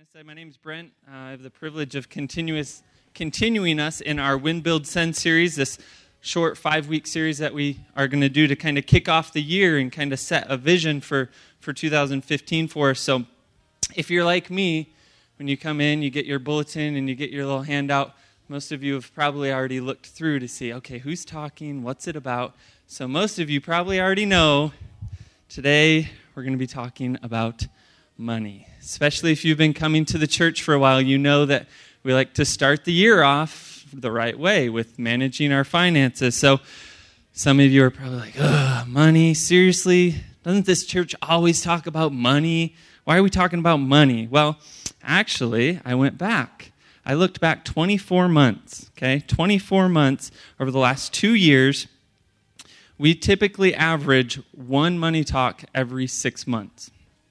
I said, my name's Brent. I have the privilege of continuing us in our Win, Build, Send series, this short 5-week series that we are going to do to kind of kick off the year and kind of set a vision for 2015 for us. So if you're like me, when you come in, you get your bulletin and you get your little handout. Most of you have probably already looked through to see, okay, who's talking? What's it about? So most of you probably already know today we're going to be talking about money. Especially if you've been coming to the church for a while, you know that we like to start the year off the right way with managing our finances. So some of you are probably like, ugh, money? Seriously? Doesn't this church always talk about money? Why are we talking about money? Well, actually, I went back. I looked back 24 months, okay? 24 months over the last 2 years. We typically average one money talk every 6 months.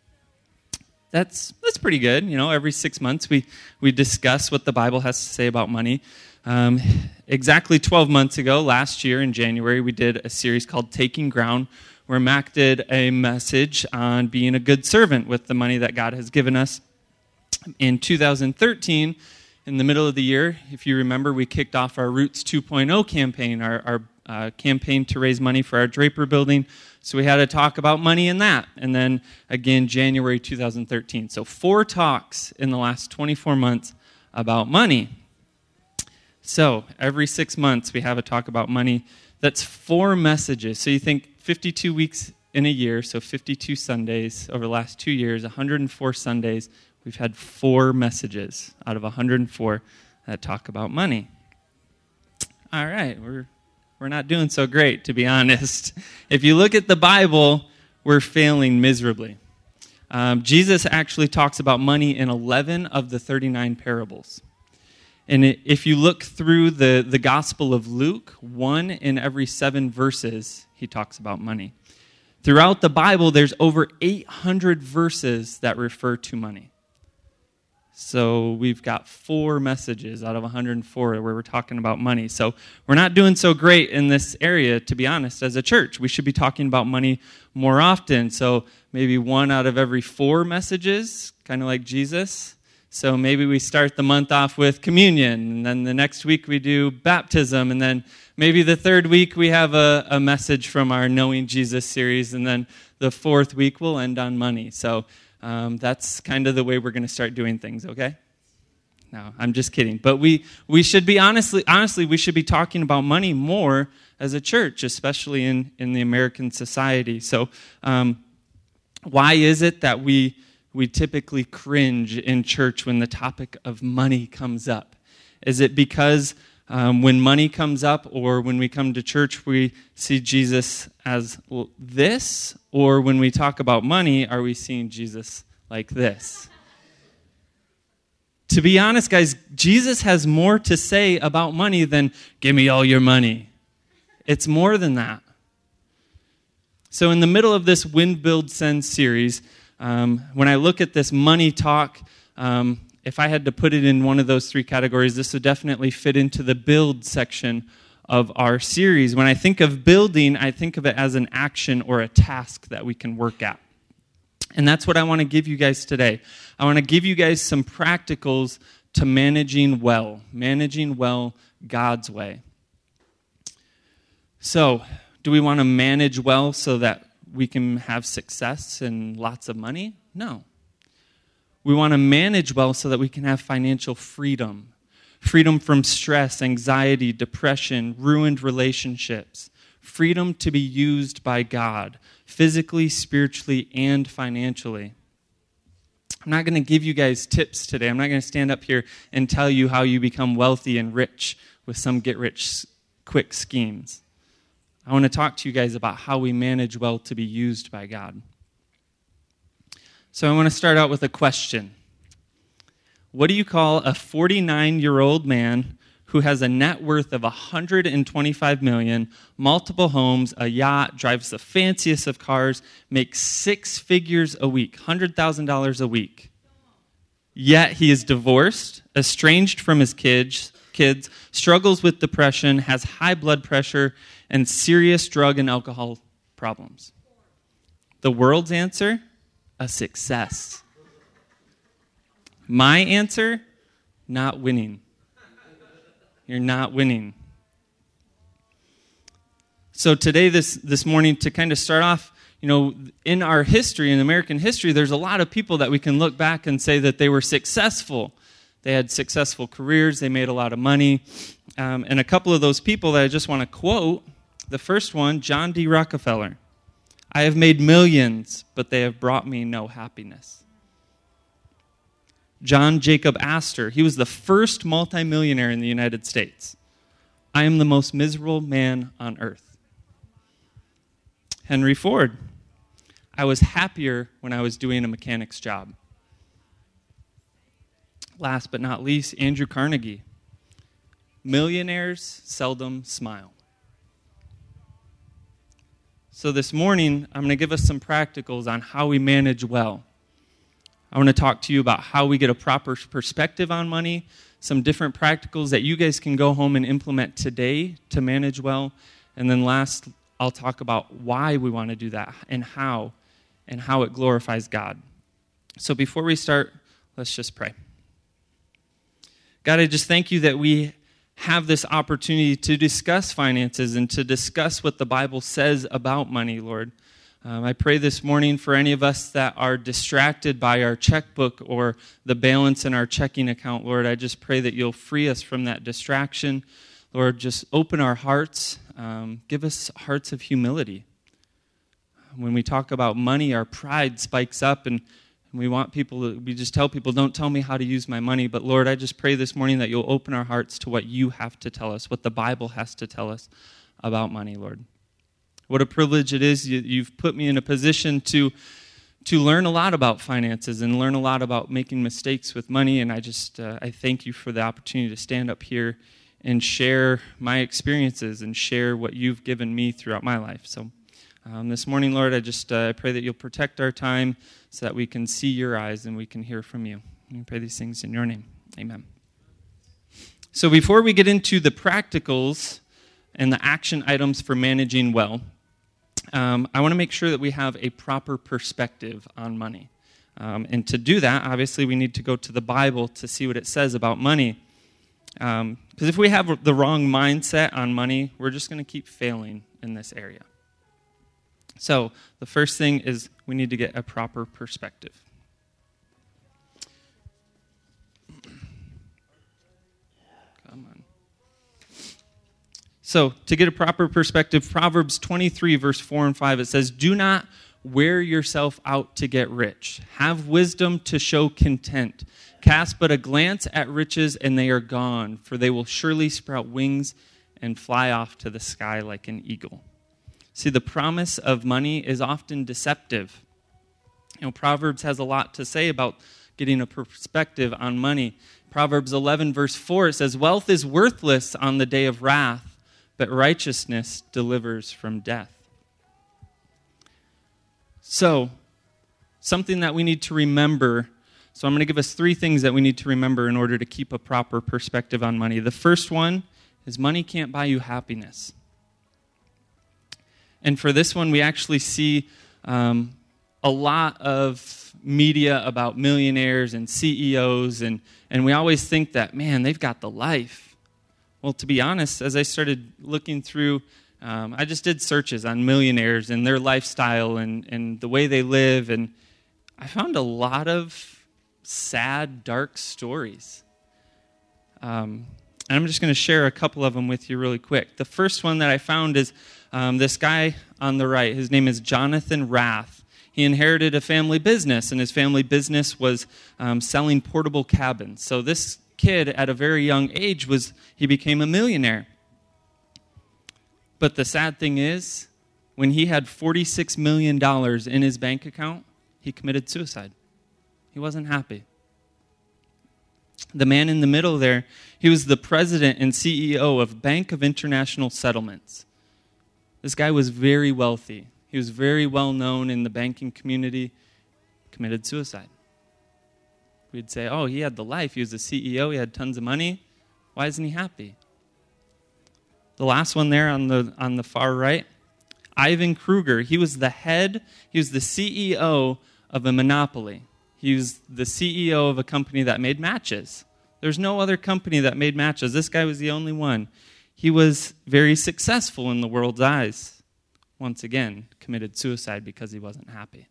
That's pretty good. You know, every 6 months we discuss what the Bible has to say about money. Exactly 12 months ago, last year in January, we did a series called Taking Ground, where Mac did a message on being a good servant with the money that God has given us. In 2013, in the middle of the year, if you remember, we kicked off our Roots 2.0 campaign, our campaign to raise money for our Draper building. So we had a talk about money in that. And then again, January 2013. So 4 talks in the last 24 months about money. So every 6 months we have a talk about money. That's 4 messages. So you think 52 weeks in a year, so 52 Sundays over the last 2 years, 104 Sundays. We've had 4 messages out of 104 that talk about money. All right, we're not doing so great, to be honest. If you look at the Bible, we're failing miserably. Jesus actually talks about money in 11 of the 39 parables. And if you look through the Gospel of Luke, 1 in every 7 verses, he talks about money. Throughout the Bible, there's over 800 verses that refer to money. So we've got 4 messages out of 104 where we're talking about money. So we're not doing so great in this area, to be honest, as a church. We should be talking about money more often. So maybe 1 out of every 4 messages, kind of like Jesus. So maybe we start the month off with communion, and then the next week we do baptism, and then maybe the 3rd week we have a message from our Knowing Jesus series, and then the 4th week we'll end on money. So that's kind of the way we're going to start doing things, okay? No, I'm just kidding. But we should be, honestly, we should be talking about money more as a church, especially in the American society. So why is it that we typically cringe in church when the topic of money comes up? Is it because when money comes up or when we come to church, we see Jesus as this? Or when we talk about money, are we seeing Jesus like this? To be honest, guys, Jesus has more to say about money than, give me all your money. It's more than that. So in the middle of this Win, Build, Send series, when I look at this money talk, if I had to put it in one of those 3 categories, this would definitely fit into the build section of our series. When I think of building, I think of it as an action or a task that we can work at. And that's what I want to give you guys today. I want to give you guys some practicals to managing well God's way. So, do we want to manage well so that we can have success and lots of money? No. We want to manage well so that we can have financial freedom. Freedom from stress, anxiety, depression, ruined relationships. Freedom to be used by God, physically, spiritually, and financially. I'm not going to give you guys tips today. I'm not going to stand up here and tell you how you become wealthy and rich with some get-rich-quick schemes. I want to talk to you guys about how we manage well to be used by God. So I want to start out with a question. What do you call a 49-year-old man who has a net worth of $125 million, multiple homes, a yacht, drives the fanciest of cars, makes 6 figures a week, $100,000 a week? Yet he is divorced, estranged from his kids, struggles with depression, has high blood pressure, and serious drug and alcohol problems. The world's answer? A success. My answer, not winning. You're not winning. So today, this morning, to kind of start off, in our history, in American history, there's a lot of people that we can look back and say that they were successful. They had successful careers. They made a lot of money. And a couple of those people that I just want to quote, the first one, John D. Rockefeller. I have made millions, but they have brought me no happiness. John Jacob Astor. He was the first multimillionaire in the United States. I am the most miserable man on earth. Henry Ford. I was happier when I was doing a mechanic's job. Last but not least, Andrew Carnegie. Millionaires seldom smile. So this morning, I'm going to give us some practicals on how we manage well. I want to talk to you about how we get a proper perspective on money, some different practicals that you guys can go home and implement today to manage well. And then last, I'll talk about why we want to do that and how it glorifies God. So before we start, let's just pray. God, I just thank you that we have this opportunity to discuss finances and to discuss what the Bible says about money, Lord. I pray this morning for any of us that are distracted by our checkbook or the balance in our checking account, Lord. I just pray that you'll free us from that distraction. Lord, just open our hearts. Give us hearts of humility. When we talk about money, our pride spikes up, and we just tell people, don't tell me how to use my money. But Lord, I just pray this morning that you'll open our hearts to what you have to tell us, what the Bible has to tell us about money, Lord. What a privilege it is. You've put me in a position to learn a lot about finances and learn a lot about making mistakes with money. And I thank you for the opportunity to stand up here and share my experiences and share what you've given me throughout my life. So this morning, Lord, I pray that you'll protect our time so that we can see your eyes and we can hear from you. And we pray these things in your name. Amen. So before we get into the practicals and the action items for managing well, I want to make sure that we have a proper perspective on money. And to do that, obviously, we need to go to the Bible to see what it says about money. Because if we have the wrong mindset on money, we're just going to keep failing in this area. So the first thing is we need to get a proper perspective. Come on. So to get a proper perspective, Proverbs 23, verse 4 and 5, it says, do not wear yourself out to get rich. Have wisdom to show content. Cast but a glance at riches, and they are gone, for they will surely sprout wings and fly off to the sky like an eagle. See, the promise of money is often deceptive. Proverbs has a lot to say about getting a perspective on money. Proverbs 11, verse 4, it says, wealth is worthless on the day of wrath, but righteousness delivers from death. So, something that we need to remember. So I'm going to give us 3 things that we need to remember in order to keep a proper perspective on money. The first one is money can't buy you happiness. And for this one, we actually see a lot of media about millionaires and CEOs, and we always think that, man, they've got the life. Well, to be honest, as I started looking through, I just did searches on millionaires and their lifestyle and the way they live, and I found a lot of sad, dark stories. And I'm just going to share a couple of them with you really quick. The first one that I found is this guy on the right. His name is Jonathan Rath. He inherited a family business, and his family business was selling portable cabins. So this kid, at a very young age, he became a millionaire. But the sad thing is, when he had $46 million in his bank account, he committed suicide. He wasn't happy. The man in the middle there, he was the president and CEO of Bank of International Settlements. This guy was very wealthy. He was very well known in the banking community, committed suicide. We'd say, oh, he had the life. He was the CEO. He had tons of money. Why isn't he happy? The last one there on the far right, Ivan Kruger. He was the CEO of a monopoly. He was the CEO of a company that made matches. There's no other company that made matches. This guy was the only one. He was very successful in the world's eyes. Once again, committed suicide because he wasn't happy.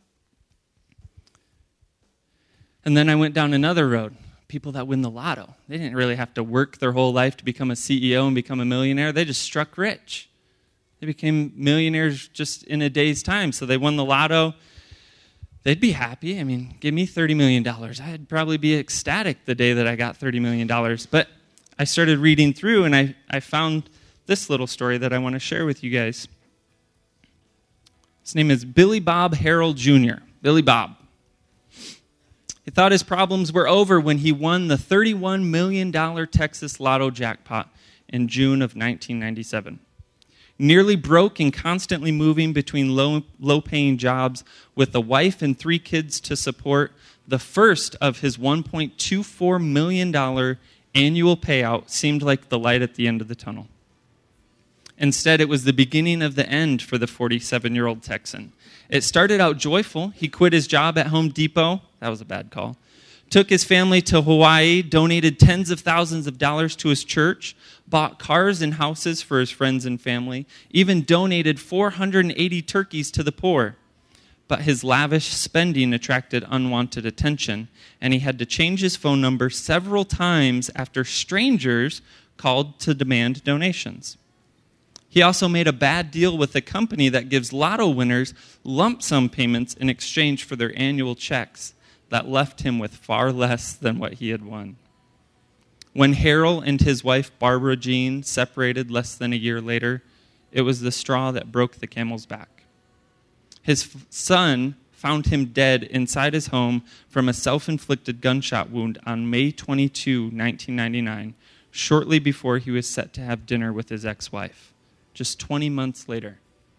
And then I went down another road. People that win the lotto. They didn't really have to work their whole life to become a CEO and become a millionaire. They just struck rich. They became millionaires just in a day's time. So they won the lotto. They'd be happy. I mean, give me $30 million. I'd probably be ecstatic the day that I got $30 million. But I started reading through, and I found this little story that I want to share with you guys. His name is Billy Bob Harrell Jr. Billy Bob. He thought his problems were over when he won the $31 million Texas Lotto jackpot in June of 1997. Nearly broke and constantly moving between low-paying jobs with a wife and 3 kids to support, the first of his $1.24 million annual payout seemed like the light at the end of the tunnel. Instead, it was the beginning of the end for the 47-year-old Texan. It started out joyful. He quit his job at Home Depot. That was a bad call. Took his family to Hawaii, donated tens of thousands of dollars to his church, bought cars and houses for his friends and family, even donated 480 turkeys to the poor. But his lavish spending attracted unwanted attention, and he had to change his phone number several times after strangers called to demand donations. He also made a bad deal with a company that gives lotto winners lump sum payments in exchange for their annual checks that left him with far less than what he had won. When Harrell and his wife Barbara Jean separated less than a year later, it was the straw that broke the camel's back. His son found him dead inside his home from a self-inflicted gunshot wound on May 22, 1999, shortly before he was set to have dinner with his ex-wife, just 20 months later.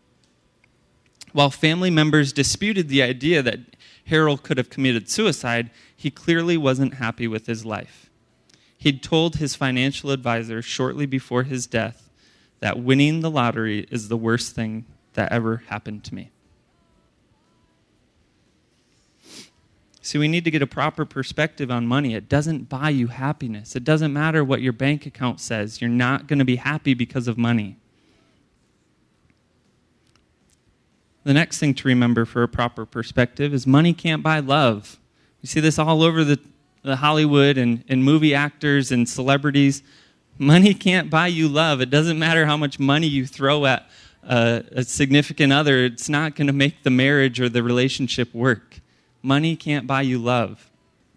While family members disputed the idea that Harrell could have committed suicide, he clearly wasn't happy with his life. He'd told his financial advisor shortly before his death that winning the lottery is the worst thing that ever happened to me. See, we need to get a proper perspective on money. It doesn't buy you happiness. It doesn't matter what your bank account says. You're not going to be happy because of money. The next thing to remember for a proper perspective is money can't buy love. We see this all over the Hollywood and movie actors and celebrities. Money can't buy you love. It doesn't matter how much money you throw at a significant other. It's not going to make the marriage or the relationship work. Money can't buy you love.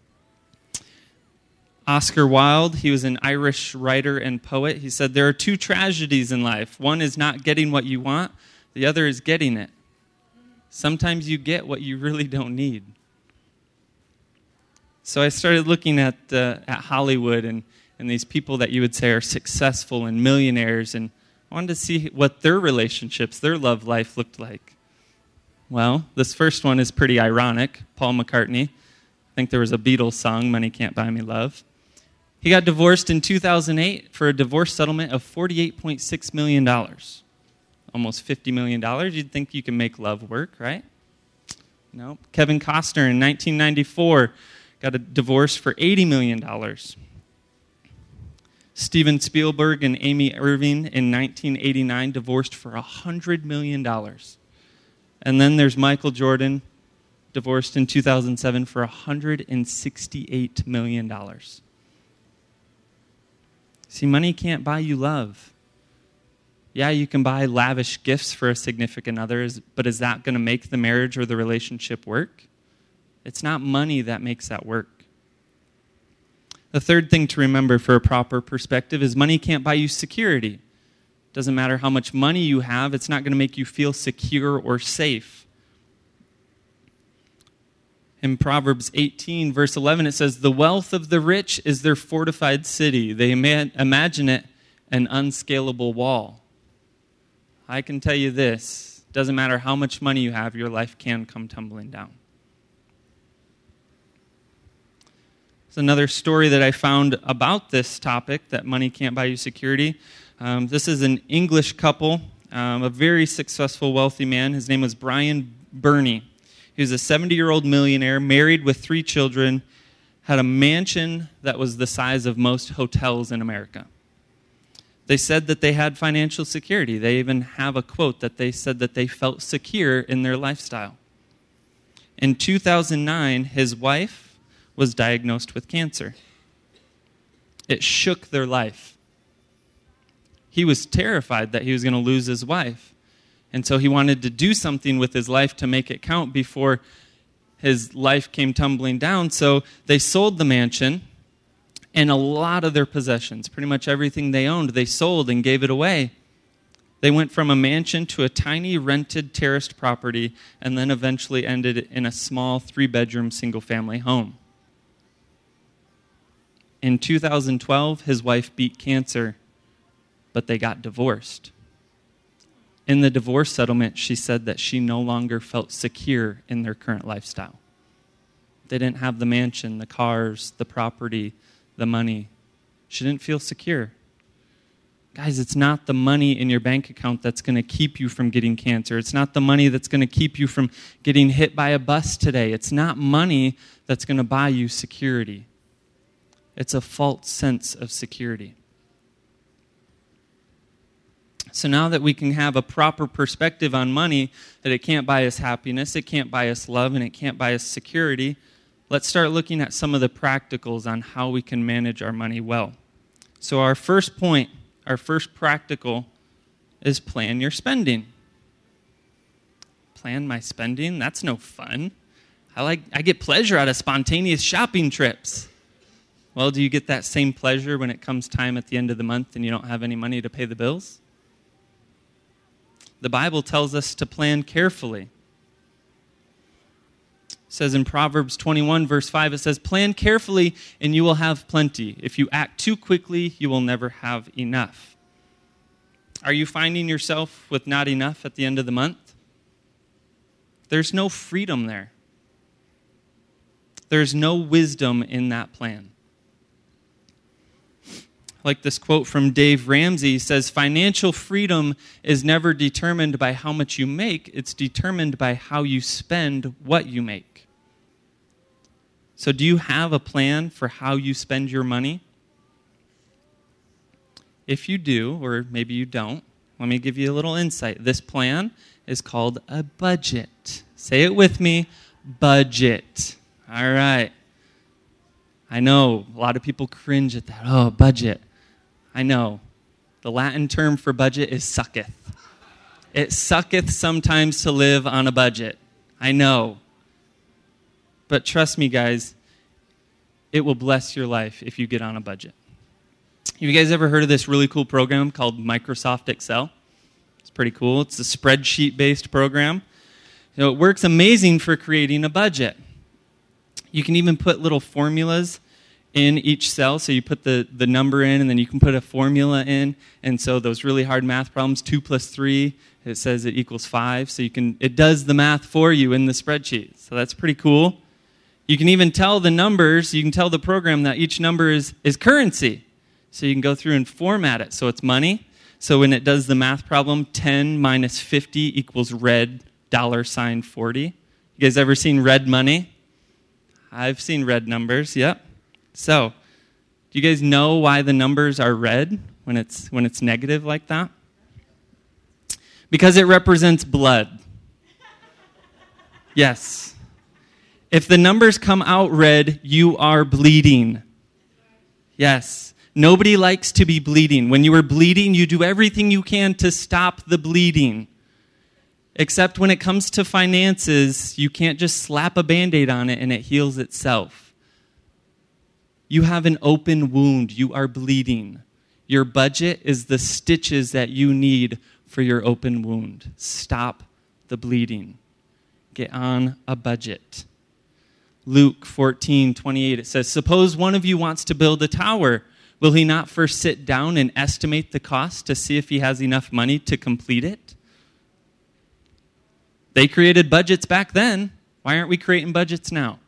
Oscar Wilde, he was an Irish writer and poet. He said, there are 2 tragedies in life. One is not getting what you want. The other is getting it. Sometimes you get what you really don't need. So I started looking at Hollywood and these people that you would say are successful and millionaires, and I wanted to see what their relationships, their love life looked like. Well, this first one is pretty ironic. Paul McCartney. I think there was a Beatles song, Money Can't Buy Me Love. He got divorced in 2008 for a divorce settlement of $48.6 million. Almost $50 million. You'd think you can make love work, right? No. Kevin Costner in 1994 got a divorce for $80 million. Steven Spielberg and Amy Irving in 1989 divorced for $100 million. And then there's Michael Jordan, divorced in 2007 for $168 million. See, money can't buy you love. Yeah, you can buy lavish gifts for a significant other, but is that going to make the marriage or the relationship work? It's not money that makes that work. The third thing to remember for a proper perspective is money can't buy you security. Doesn't matter how much money you have, it's not going to make you feel secure or safe. In Proverbs 18, verse 11, it says, the wealth of the rich is their fortified city. They imagine it an unscalable wall. I can tell you this, doesn't matter how much money you have, your life can come tumbling down. There's another story that I found about this topic, that money can't buy you security. This is an English couple, a very successful, wealthy man. His name was Brian Burney. He was a 70-year-old millionaire, married with 3 children, had a mansion that was the size of most hotels in America. They said that they had financial security. They even have a quote that they said that they felt secure in their lifestyle. In 2009, his wife was diagnosed with cancer. It shook their life. He was terrified that he was going to lose his wife. And so he wanted to do something with his life to make it count before his life came tumbling down. So they sold the mansion and a lot of their possessions, pretty much everything they owned, they sold and gave it away. They went from a mansion to a tiny rented terraced property and then eventually ended in a small 3-bedroom single-family home. In 2012, his wife beat cancer, but they got divorced. In the divorce settlement, she said that she no longer felt secure in their current lifestyle. They didn't have the mansion, the cars, the property, the money. She didn't feel secure. Guys, it's not the money in your bank account that's going to keep you from getting cancer. It's not the money that's going to keep you from getting hit by a bus today. It's not money that's going to buy you security. It's a false sense of security. So now that we can have a proper perspective on money, that it can't buy us happiness, it can't buy us love, and it can't buy us security, let's start looking at some of the practicals on how we can manage our money well. So our first point, our first practical, is plan your spending. Plan my spending? That's no fun. I get pleasure out of spontaneous shopping trips. Well, do you get that same pleasure when it comes time at the end of the month and you don't have any money to pay the bills? The Bible tells us to plan carefully. It says in Proverbs 21, verse 5, it says, "Plan carefully and you will have plenty. If you act too quickly, you will never have enough." Are you finding yourself with not enough at the end of the month? There's no freedom there. There's no wisdom in that plan. Like this quote from Dave Ramsey, he says, "Financial freedom is never determined by how much you make. It's determined by how you spend what you make." So do you have a plan for how you spend your money? If you do, or maybe you don't, let me give you a little insight. This plan is called a budget. Say it with me, budget. All right. I know a lot of people cringe at that. Oh, budget. I know. The Latin term for budget is sucketh. It sucketh sometimes to live on a budget. I know. But trust me, guys, it will bless your life if you get on a budget. Have you guys ever heard of this really cool program called Microsoft Excel? It's pretty cool. It's a spreadsheet-based program. You know, it works amazing for creating a budget. You can even put little formulas in each cell. So you put the number in, and then you can put a formula in. And so those really hard math problems, 2 plus 3, it says it equals 5. So it does the math for you in the spreadsheet. So that's pretty cool. You can even tell the numbers, you can tell the program that each number is currency. So you can go through and format it. So it's money. So when it does the math problem, 10 minus 50 equals red $40. You guys ever seen red money? I've seen red numbers, yep. So, do you guys know why the numbers are red when it's negative like that? Because it represents blood. Yes. If the numbers come out red, you are bleeding. Yes. Nobody likes to be bleeding. When you are bleeding, you do everything you can to stop the bleeding. Except when it comes to finances, you can't just slap a Band-Aid on it and it heals itself. You have an open wound. You are bleeding. Your budget is the stitches that you need for your open wound. Stop the bleeding. Get on a budget. Luke 14:28, it says, "Suppose one of you wants to build a tower. Will he not first sit down and estimate the cost to see if he has enough money to complete it?" They created budgets back then. Why aren't we creating budgets now?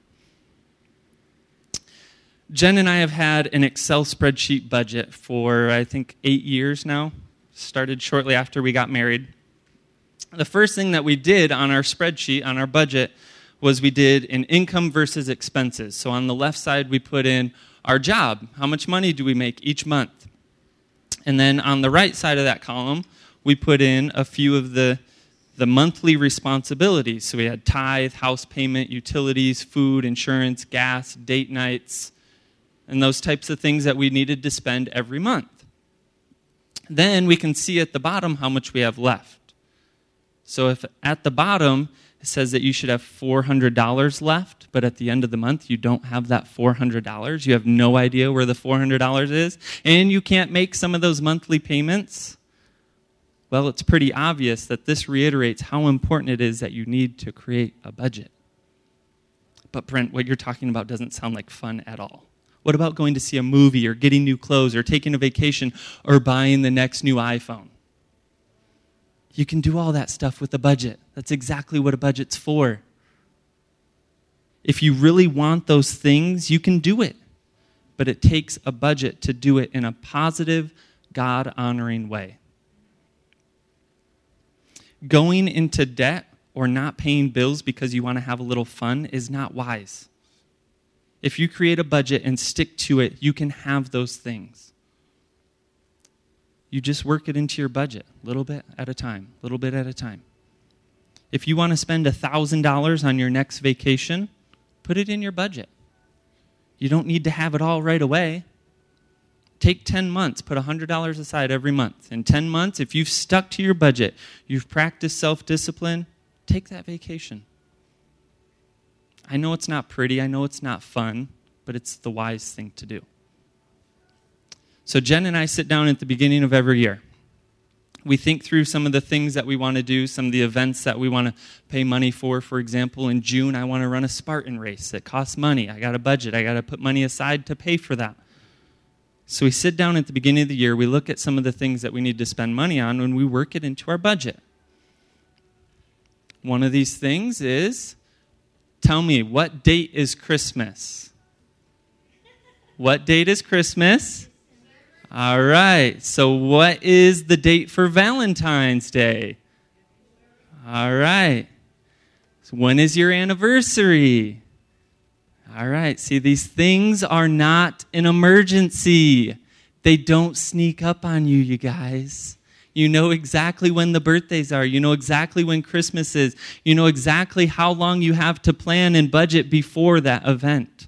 Jen and I have had an Excel spreadsheet budget for, I think, 8 years now. Started shortly after we got married. The first thing that we did on our spreadsheet, on our budget, was we did an income versus expenses. So on the left side, we put in our job. How much money do we make each month? And then on the right side of that column, we put in a few of the monthly responsibilities. So we had tithe, house payment, utilities, food, insurance, gas, date nights, and those types of things that we needed to spend every month. Then we can see at the bottom how much we have left. So if at the bottom it says that you should have $400 left, but at the end of the month you don't have that $400, you have no idea where the $400 is, and you can't make some of those monthly payments, well, it's pretty obvious that this reiterates how important it is that you need to create a budget. But Brent, what you're talking about doesn't sound like fun at all. What about going to see a movie or getting new clothes or taking a vacation or buying the next new iPhone? You can do all that stuff with a budget. That's exactly what a budget's for. If you really want those things, you can do it. But it takes a budget to do it in a positive, God-honoring way. Going into debt or not paying bills because you want to have a little fun is not wise. If you create a budget and stick to it, you can have those things. You just work it into your budget, little bit at a time, little bit at a time. If you want to spend $1,000 on your next vacation, put it in your budget. You don't need to have it all right away. Take 10 months, put $100 aside every month. In 10 months, if you've stuck to your budget, you've practiced self-discipline, take that vacation. I know it's not pretty, I know it's not fun, but it's the wise thing to do. So Jen and I sit down at the beginning of every year. We think through some of the things that we want to do, some of the events that we want to pay money for. For example, in June, I want to run a Spartan race. It costs money. I got a budget. I got to put money aside to pay for that. So we sit down at the beginning of the year, we look at some of the things that we need to spend money on, and we work it into our budget. One of these things is, tell me, what date is Christmas? What date is Christmas? All right, so what is the date for Valentine's Day? All right. So when is your anniversary? All right, see, these things are not an emergency. They don't sneak up on you, you guys. You know exactly when the birthdays are. You know exactly when Christmas is. You know exactly how long you have to plan and budget before that event.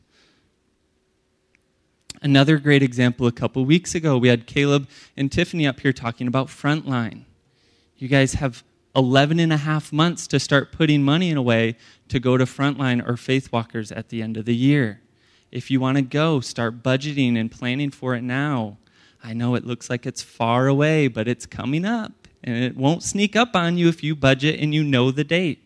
Another great example, a couple weeks ago, we had Caleb and Tiffany up here talking about Frontline. You guys have 11 and a half months to start putting money away to go to Frontline or Faith Walkers at the end of the year. If you want to go, start budgeting and planning for it now. I know it looks like it's far away, but it's coming up, and it won't sneak up on you if you budget and you know the date.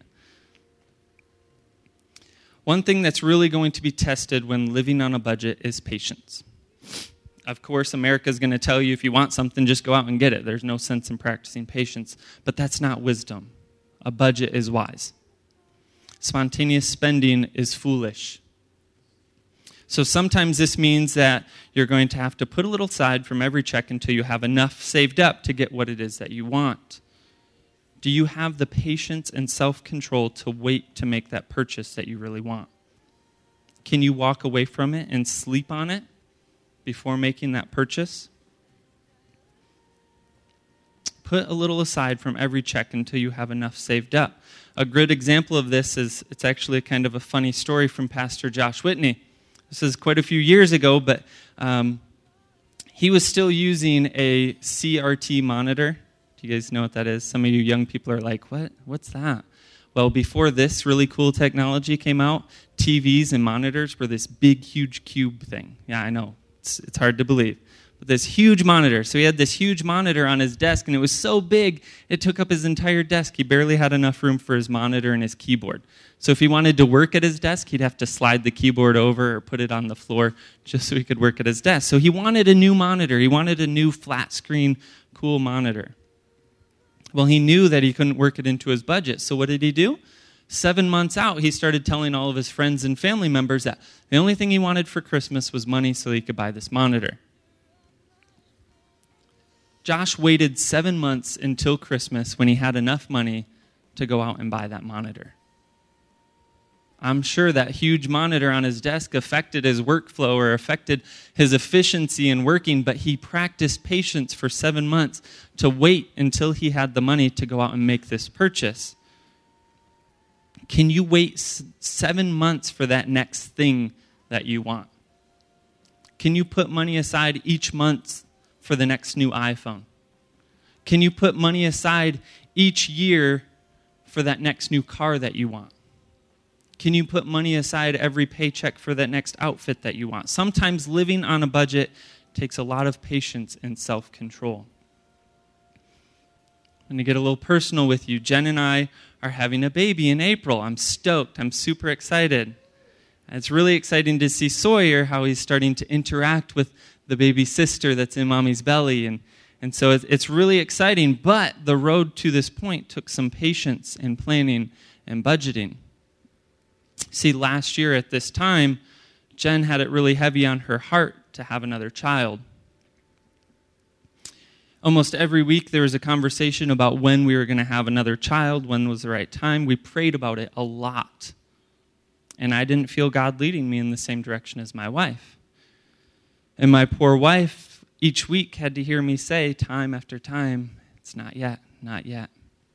One thing that's really going to be tested when living on a budget is patience. Of course, America's going to tell you if you want something, just go out and get it. There's no sense in practicing patience. But that's not wisdom. A budget is wise. Spontaneous spending is foolish. So sometimes this means that you're going to have to put a little aside from every check until you have enough saved up to get what it is that you want. Do you have the patience and self-control to wait to make that purchase that you really want? Can you walk away from it and sleep on it before making that purchase? Put a little aside from every check until you have enough saved up. A good example of this is, it's actually kind of a funny story from Pastor Josh Whitney. This is quite a few years ago, but he was still using a CRT monitor. Do you guys know what that is? Some of you young people are like, what? What's that? Well, before this really cool technology came out, TVs and monitors were this big, huge cube thing. Yeah, I know. It's hard to believe. But this huge monitor. So he had this huge monitor on his desk, and it was so big, it took up his entire desk. He barely had enough room for his monitor and his keyboard. So if he wanted to work at his desk, he'd have to slide the keyboard over or put it on the floor just so he could work at his desk. So he wanted a new monitor. He wanted a new flat screen, cool monitor. Well, he knew that he couldn't work it into his budget. So what did he do? 7 months out, he started telling all of his friends and family members that the only thing he wanted for Christmas was money so he could buy this monitor. Josh waited 7 months until Christmas when he had enough money to go out and buy that monitor. I'm sure that huge monitor on his desk affected his workflow or affected his efficiency in working, but he practiced patience for 7 months to wait until he had the money to go out and make this purchase. Can you wait 7 months for that next thing that you want? Can you put money aside each month for the next new iPhone? Can you put money aside each year for that next new car that you want? Can you put money aside every paycheck for that next outfit that you want? Sometimes living on a budget takes a lot of patience and self-control. I'm going to get a little personal with you. Jen and I are having a baby in April. I'm stoked. I'm super excited. It's really exciting to see Sawyer, how he's starting to interact with the baby sister that's in mommy's belly. And so it's really exciting, but the road to this point took some patience and planning and budgeting. See, last year at this time, Jen had it really heavy on her heart to have another child. Almost every week there was a conversation about when we were going to have another child, when was the right time. We prayed about it a lot. And I didn't feel God leading me in the same direction as my wife. And my poor wife each week had to hear me say time after time, it's not yet, not yet.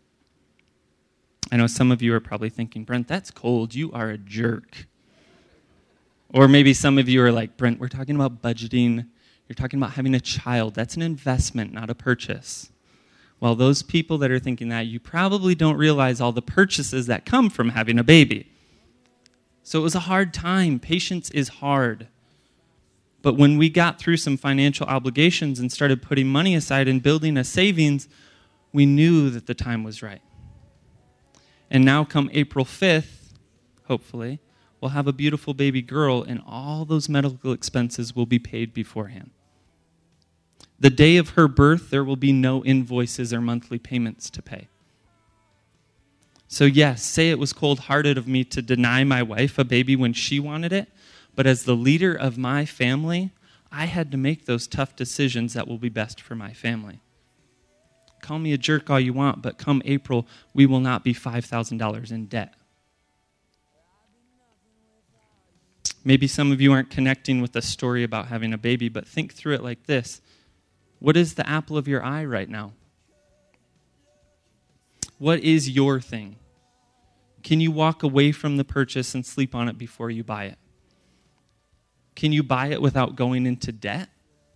I know some of you are probably thinking, Brent, that's cold. You are a jerk. Or maybe some of you are like, Brent, we're talking about budgeting. You're talking about having a child. That's an investment, not a purchase. Well, those people that are thinking that, you probably don't realize all the purchases that come from having a baby. So it was a hard time. Patience is hard. But when we got through some financial obligations and started putting money aside and building a savings, we knew that the time was right. And now come April 5th, hopefully, we'll have a beautiful baby girl and all those medical expenses will be paid beforehand. The day of her birth, there will be no invoices or monthly payments to pay. So yes, say it was cold-hearted of me to deny my wife a baby when she wanted it, but as the leader of my family, I had to make those tough decisions that will be best for my family. Call me a jerk all you want, but come April, we will not be $5,000 in debt. Maybe some of you aren't connecting with the story about having a baby, but think through it like this. What is the apple of your eye right now? What is your thing? Can you walk away from the purchase and sleep on it before you buy it? Can you buy it without going into debt?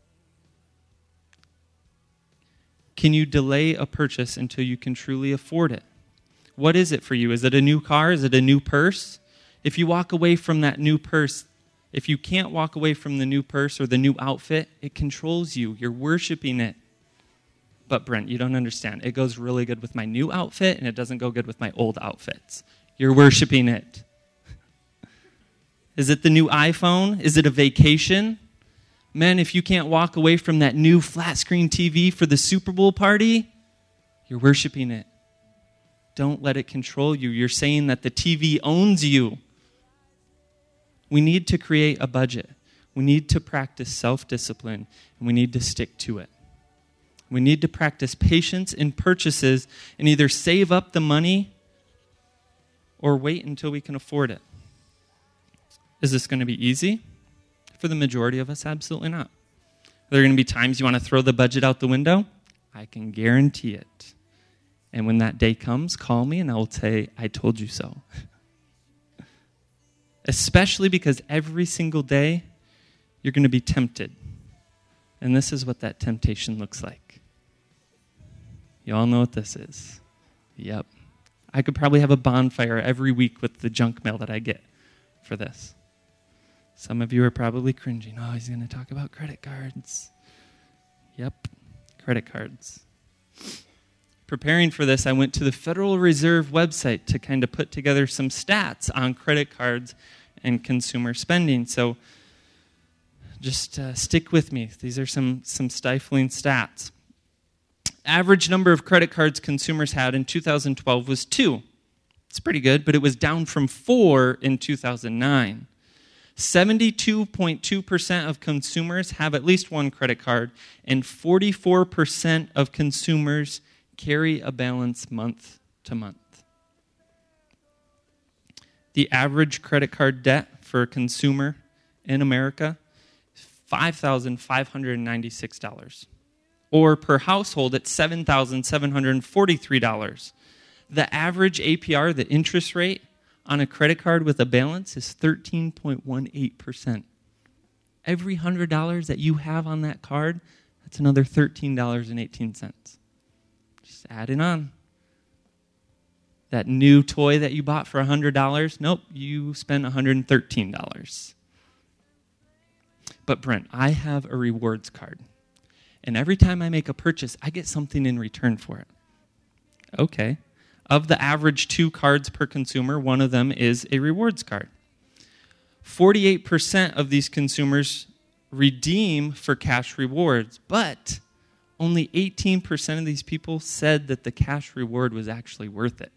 Can you delay a purchase until you can truly afford it? What is it for you? Is it a new car? Is it a new purse? If you walk away from that new purse, if you can't walk away from the new purse or the new outfit, it controls you. You're worshiping it. But Brent, you don't understand. It goes really good with my new outfit, and it doesn't go good with my old outfits. You're worshiping it. Is it the new iPhone? Is it a vacation? Men, if you can't walk away from that new flat screen TV for the Super Bowl party, you're worshiping it. Don't let it control you. You're saying that the TV owns you. We need to create a budget. We need to practice self-discipline, and we need to stick to it. We need to practice patience in purchases and either save up the money or wait until we can afford it. Is this going to be easy? For the majority of us, absolutely not. Are there going to be times you want to throw the budget out the window? I can guarantee it. And when that day comes, call me and I will say, I told you so. Especially because every single day, you're going to be tempted. And this is what that temptation looks like. You all know what this is. Yep. I could probably have a bonfire every week with the junk mail that I get for this. Some of you are probably cringing. Oh, he's going to talk about credit cards. Yep, credit cards. Preparing for this, I went to the Federal Reserve website to kind of put together some stats on credit cards and consumer spending. So just stick with me. These are some stifling stats. Average number of credit cards consumers had in 2012 was 2. It's pretty good, but it was down from 4 in 2009. 72.2% of consumers have at least one credit card, and 44% of consumers carry a balance month to month. The average credit card debt for a consumer in America is $5,596. Or per household, it's $7,743. The average APR, the interest rate on a credit card with a balance, is 13.18%. Every $100 that you have on that card, that's another $13.18. Just add it on. That new toy that you bought for $100, nope, you spent $113. But Brent, I have a rewards card. And every time I make a purchase, I get something in return for it. Okay. Of the average 2 cards per consumer, one of them is a rewards card. 48% of these consumers redeem for cash rewards, but only 18% of these people said that the cash reward was actually worth it.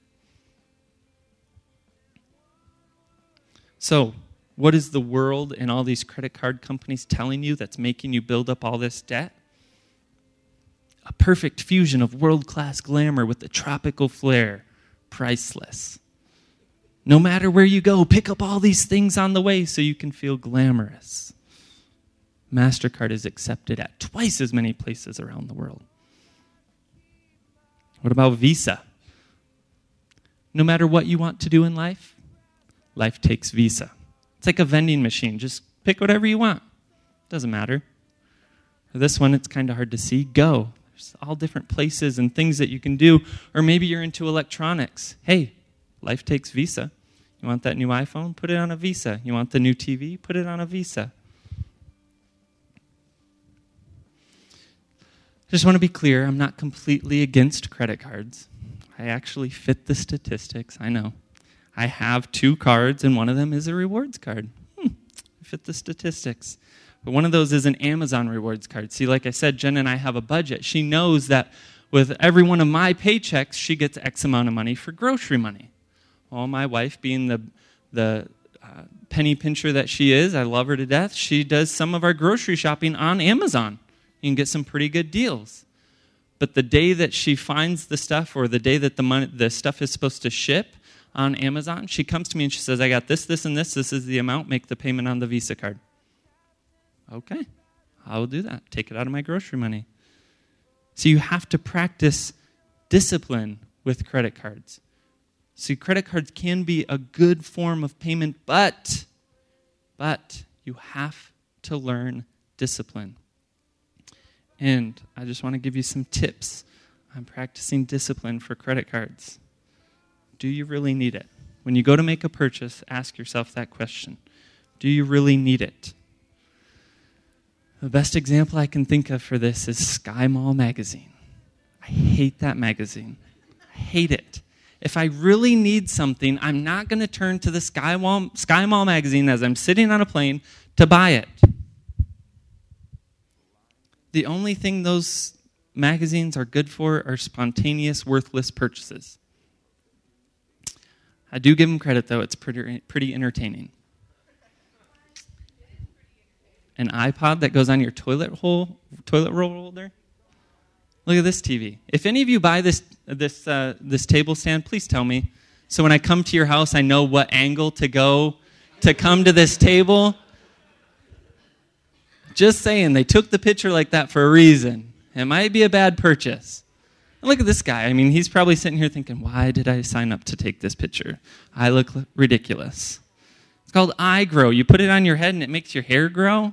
So, what is the world and all these credit card companies telling you that's making you build up all this debt? A perfect fusion of world-class glamour with the tropical flair. Priceless. No matter where you go, pick up all these things on the way so you can feel glamorous. MasterCard is accepted at twice as many places around the world. What about Visa? No matter what you want to do in life, life takes Visa. It's like a vending machine. Just pick whatever you want. Doesn't matter. For this one, it's kind of hard to see. Go. There's all different places and things that you can do. Or maybe you're into electronics. Hey, life takes Visa. You want that new iPhone? Put it on a Visa. You want the new TV? Put it on a Visa. I just want to be clear, I'm not completely against credit cards. I actually fit the statistics, I know. I have 2 cards, and one of them is a rewards card. I fit the statistics. But one of those is an Amazon rewards card. See, like I said, Jen and I have a budget. She knows that with every one of my paychecks, she gets X amount of money for grocery money. Well, my wife, being the penny pincher that she is, I love her to death, she does some of our grocery shopping on Amazon. You can get some pretty good deals. But the day that she finds the stuff, or the day that the stuff is supposed to ship on Amazon, she comes to me and she says, I got this, this, and this. This is the amount. Make the payment on the Visa card. Okay, I will do that. Take it out of my grocery money. So you have to practice discipline with credit cards. See, credit cards can be a good form of payment, but you have to learn discipline. And I just want to give you some tips on practicing discipline for credit cards. Do you really need it? When you go to make a purchase, ask yourself that question. Do you really need it? The best example I can think of for this is Sky Mall magazine. I hate that magazine. I hate it. If I really need something, I'm not going to turn to the Sky Mall magazine as I'm sitting on a plane to buy it. The only thing those magazines are good for are spontaneous, worthless purchases. I do give them credit, though. It's pretty entertaining. An iPod that goes on your toilet roll holder. Look at this TV. If any of you buy this table stand, please tell me. So when I come to your house, I know what angle to go to come to this table. Just saying, they took the picture like that for a reason. It might be a bad purchase. And look at this guy. I mean, he's probably sitting here thinking, why did I sign up to take this picture? I look ridiculous. It's called iGrow. You put it on your head and it makes your hair grow.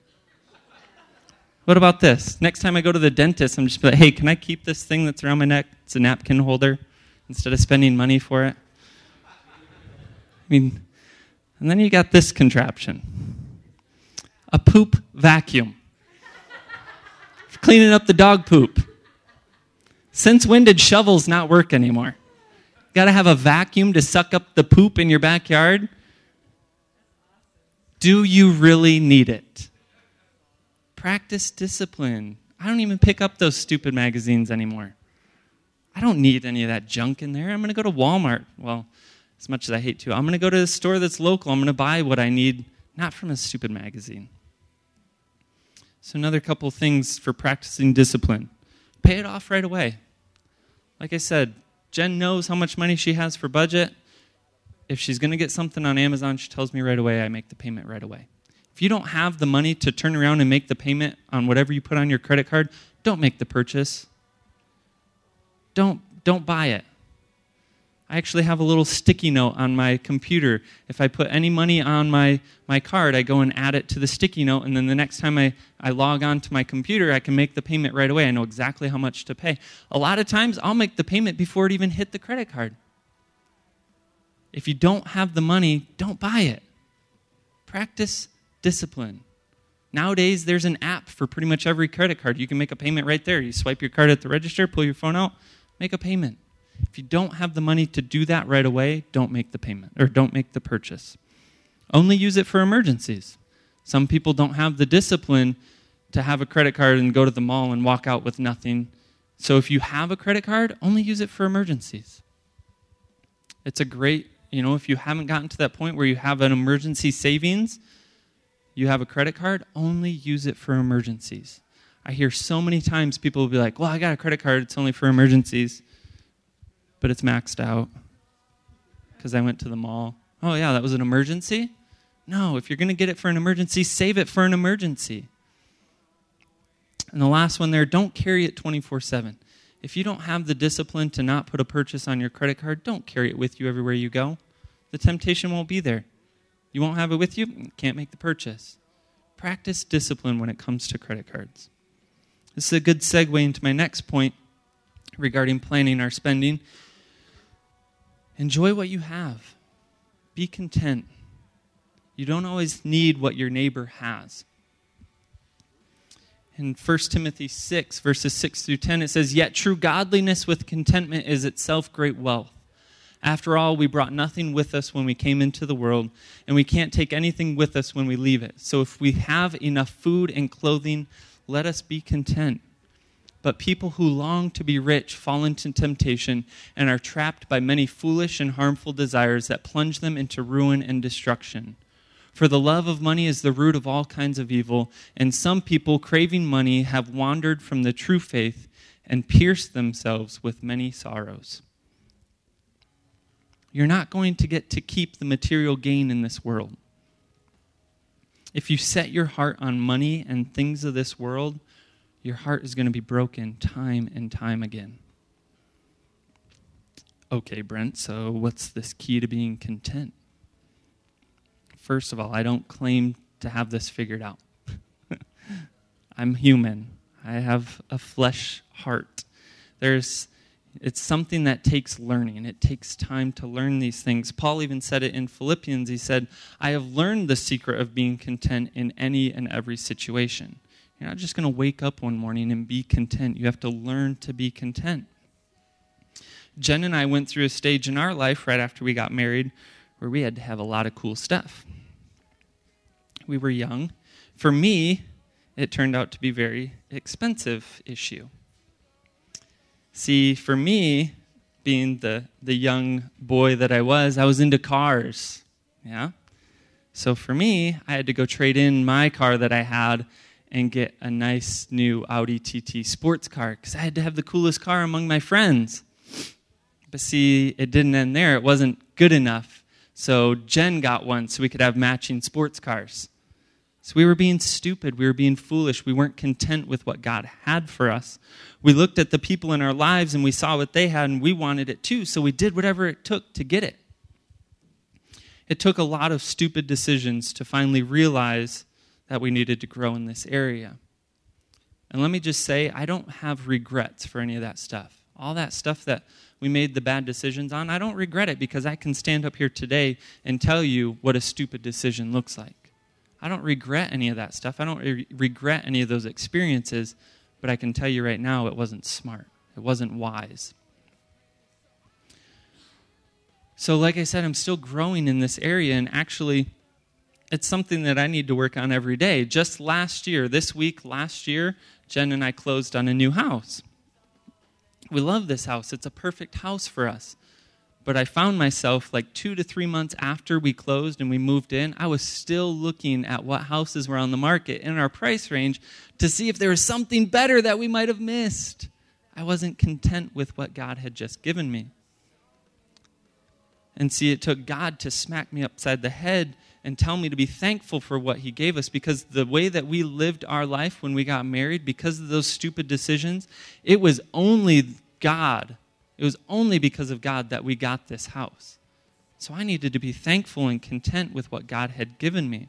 What about this? Next time I go to the dentist, I'm just like, hey, can I keep this thing that's around my neck? It's a napkin holder instead of spending money for it. I mean, and then you got this contraption. A poop vacuum. For cleaning up the dog poop. Since when did shovels not work anymore? Got to have a vacuum to suck up the poop in your backyard? Do you really need it? Practice discipline. I don't even pick up those stupid magazines anymore. I don't need any of that junk in there. I'm going to go to Walmart. Well, as much as I hate to, I'm going to go to a store that's local. I'm going to buy what I need, not from a stupid magazine. So another couple things for practicing discipline. Pay it off right away. Like I said, Jen knows how much money she has for budget. if she's going to get something on Amazon, she tells me right away, I make the payment right away. If you don't have the money to turn around and make the payment on whatever you put on your credit card, don't make the purchase. Don't buy it. I actually have a little sticky note on my computer. If I put any money on my card, I go and add it to the sticky note, and then the next time I log on to my computer, I can make the payment right away. I know exactly how much to pay. A lot of times, I'll make the payment before it even hit the credit card. If you don't have the money, don't buy it. Practice discipline. Nowadays, there's an app for pretty much every credit card. You can make a payment right there. You swipe your card at the register, pull your phone out, make a payment. If you don't have the money to do that right away, don't make the payment or don't make the purchase. Only use it for emergencies. Some people don't have the discipline to have a credit card and go to the mall and walk out with nothing. So if you have a credit card, only use it for emergencies. It's a great, if you haven't gotten to that point where you have an emergency savings, you have a credit card, only use it for emergencies. I hear so many times people will be like, well, I got a credit card, it's only for emergencies. But it's maxed out because I went to the mall. Oh, yeah, that was an emergency? No, if you're going to get it for an emergency, save it for an emergency. And the last one there, don't carry it 24/7. If you don't have the discipline to not put a purchase on your credit card, don't carry it with you everywhere you go. The temptation won't be there. You won't have it with you, can't make the purchase. Practice discipline when it comes to credit cards. This is a good segue into my next point regarding planning our spending. Enjoy what you have. Be content. You don't always need what your neighbor has. In 1 Timothy 6, verses 6 through 10, it says, "Yet true godliness with contentment is itself great wealth. After all, we brought nothing with us when we came into the world, and we can't take anything with us when we leave it. So if we have enough food and clothing, let us be content. But people who long to be rich fall into temptation and are trapped by many foolish and harmful desires that plunge them into ruin and destruction. For the love of money is the root of all kinds of evil, and some people, craving money, have wandered from the true faith and pierced themselves with many sorrows." You're not going to get to keep the material gain in this world. If you set your heart on money and things of this world, your heart is going to be broken time and time again. Okay, Brent, so what's this key to being content? First of all, I don't claim to have this figured out. I'm human. I have a flesh heart. It's something that takes learning. It takes time to learn these things. Paul even said it in Philippians. He said, "I have learned the secret of being content in any and every situation." You're not just going to wake up one morning and be content. You have to learn to be content. Jen and I went through a stage in our life right after we got married where we had to have a lot of cool stuff. We were young. For me, it turned out to be a very expensive issue. See, for me, being the young boy that I was into cars. Yeah? So for me, I had to go trade in my car that I had and get a nice new Audi TT sports car because I had to have the coolest car among my friends. But see, it didn't end there. It wasn't good enough. So Jen got one so we could have matching sports cars. So we were being stupid. We were being foolish. We weren't content with what God had for us. We looked at the people in our lives and we saw what they had and we wanted it too. So we did whatever it took to get it. It took a lot of stupid decisions to finally realize that we needed to grow in this area. And let me just say, I don't have regrets for any of that stuff. All that stuff that we made the bad decisions on, I don't regret it because I can stand up here today and tell you what a stupid decision looks like. I don't regret any of that stuff. I don't regret any of those experiences, but I can tell you right now it wasn't smart. It wasn't wise. So like I said, I'm still growing in this area, and actually, it's something that I need to work on every day. Just last year, Jen and I closed on a new house. We love this house. It's a perfect house for us. But I found myself like 2 to 3 months after we closed and we moved in, I was still looking at what houses were on the market in our price range to see if there was something better that we might have missed. I wasn't content with what God had just given me. And see, it took God to smack me upside the head and tell me to be thankful for what he gave us, because the way that we lived our life when we got married, because of those stupid decisions, it was only God. It was only because of God that we got this house. So I needed to be thankful and content with what God had given me.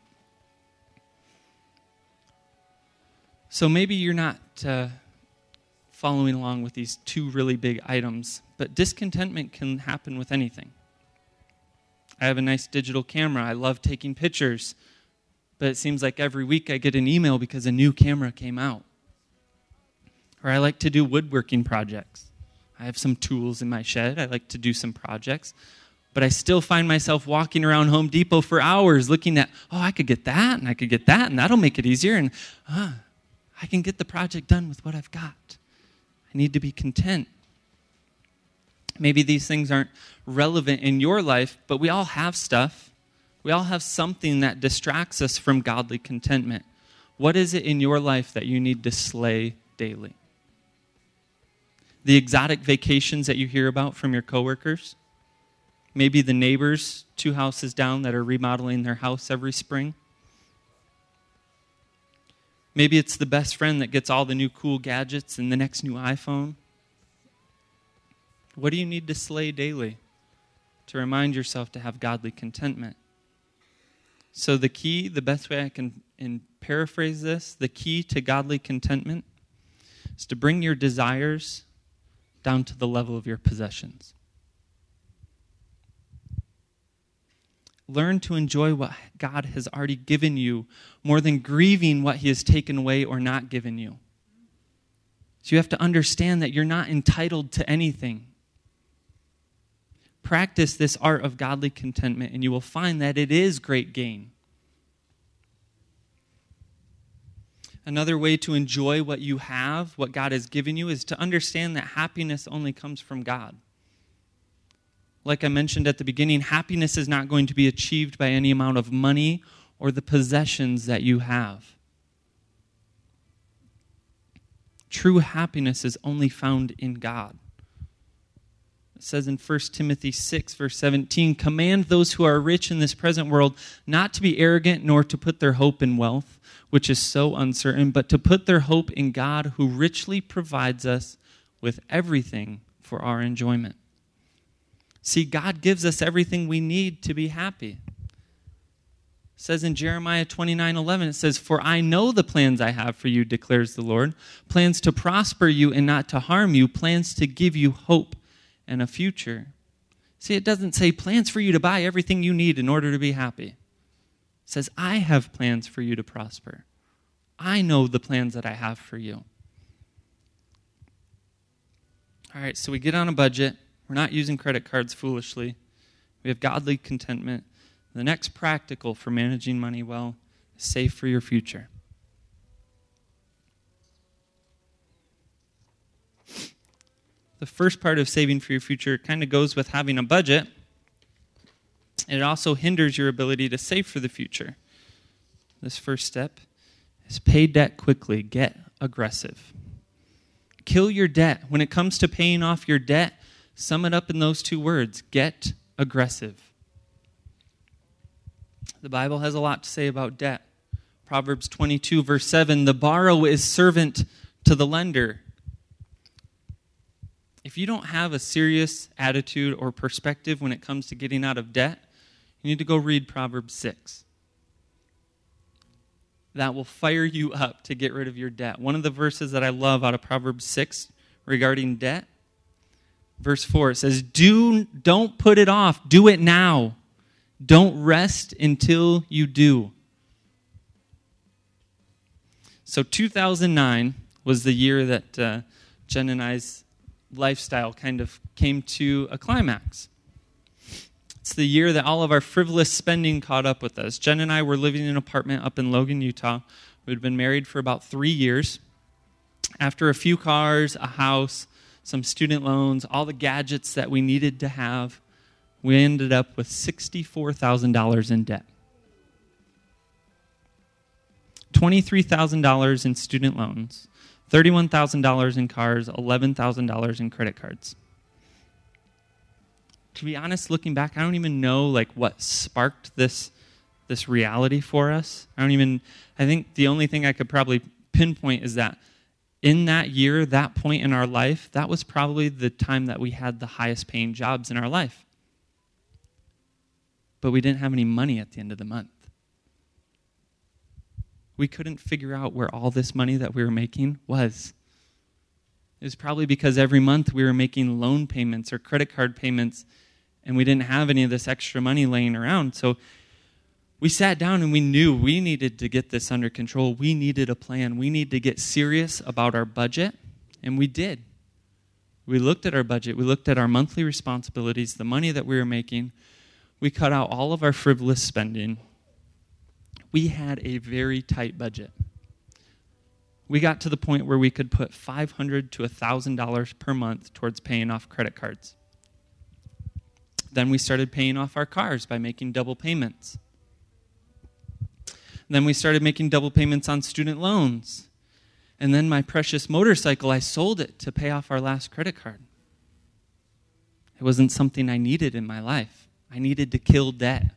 So maybe you're not following along with these two really big items, but discontentment can happen with anything. I have a nice digital camera. I love taking pictures, but it seems like every week I get an email because a new camera came out. Or I like to do woodworking projects. I have some tools in my shed. I like to do some projects, but I still find myself walking around Home Depot for hours looking at, I could get that, and I could get that, and that'll make it easier, and I can get the project done with what I've got. I need to be content. Maybe these things aren't relevant in your life, but we all have stuff. We all have something that distracts us from godly contentment. What is it in your life that you need to slay daily? The exotic vacations that you hear about from your coworkers? Maybe the neighbors 2 houses down that are remodeling their house every spring? Maybe it's the best friend that gets all the new cool gadgets and the next new iPhone. What do you need to slay daily to remind yourself to have godly contentment? So the key, the best way I can paraphrase this, the key to godly contentment is to bring your desires down to the level of your possessions. Learn to enjoy what God has already given you more than grieving what he has taken away or not given you. So you have to understand that you're not entitled to anything. Practice this art of godly contentment, and you will find that it is great gain. Another way to enjoy what you have, what God has given you, is to understand that happiness only comes from God. Like I mentioned at the beginning, happiness is not going to be achieved by any amount of money or the possessions that you have. True happiness is only found in God. It says in 1 Timothy 6, verse 17, "Command those who are rich in this present world not to be arrogant nor to put their hope in wealth, which is so uncertain, but to put their hope in God, who richly provides us with everything for our enjoyment." See, God gives us everything we need to be happy. It says in Jeremiah 29:11, it says, "For I know the plans I have for you, declares the Lord, plans to prosper you and not to harm you, plans to give you hope and a future." See, it doesn't say plans for you to buy everything you need in order to be happy. It says, I have plans for you to prosper. I know the plans that I have for you. All right, so we get on a budget. We're not using credit cards foolishly. We have godly contentment. The next practical for managing money well is save for your future. The first part of saving for your future kind of goes with having a budget. It also hinders your ability to save for the future. This first step is pay debt quickly. Get aggressive. Kill your debt. When it comes to paying off your debt, sum it up in those 2 words. Get aggressive. The Bible has a lot to say about debt. Proverbs 22, verse 7, "The borrower is servant to the lender." If you don't have a serious attitude or perspective when it comes to getting out of debt, you need to go read Proverbs 6. That will fire you up to get rid of your debt. One of the verses that I love out of Proverbs 6 regarding debt, verse 4, it says, Don't put it off. Do it now. Don't rest until you do. So 2009 was the year that Jen and I's lifestyle kind of came to a climax. It's the year that all of our frivolous spending caught up with us. Jen and I were living in an apartment up in Logan, Utah. We'd been married for about 3 years. After a few cars, a house, some student loans, all the gadgets that we needed to have, we ended up with $64,000 in debt. $23,000 in student loans, $31,000 in cars, $11,000 in credit cards. to be honest, looking back, I don't even know like what sparked this reality for us. I think the only thing I could probably pinpoint is that in that year, that point in our life, that was probably the time that we had the highest paying jobs in our life. But we didn't have any money at the end of the month. We couldn't figure out where all this money that we were making was. It was probably because every month we were making loan payments or credit card payments, and we didn't have any of this extra money laying around. So we sat down and we knew we needed to get this under control. We needed a plan. We needed to get serious about our budget, and we did. We looked at our budget. We looked at our monthly responsibilities, the money that we were making. We cut out all of our frivolous spending. We had a very tight budget. We got to the point where we could put $500 to $1,000 per month towards paying off credit cards. Then we started paying off our cars by making double payments. Then we started making double payments on student loans. And then my precious motorcycle, I sold it to pay off our last credit card. It wasn't something I needed in my life. I needed to kill debt.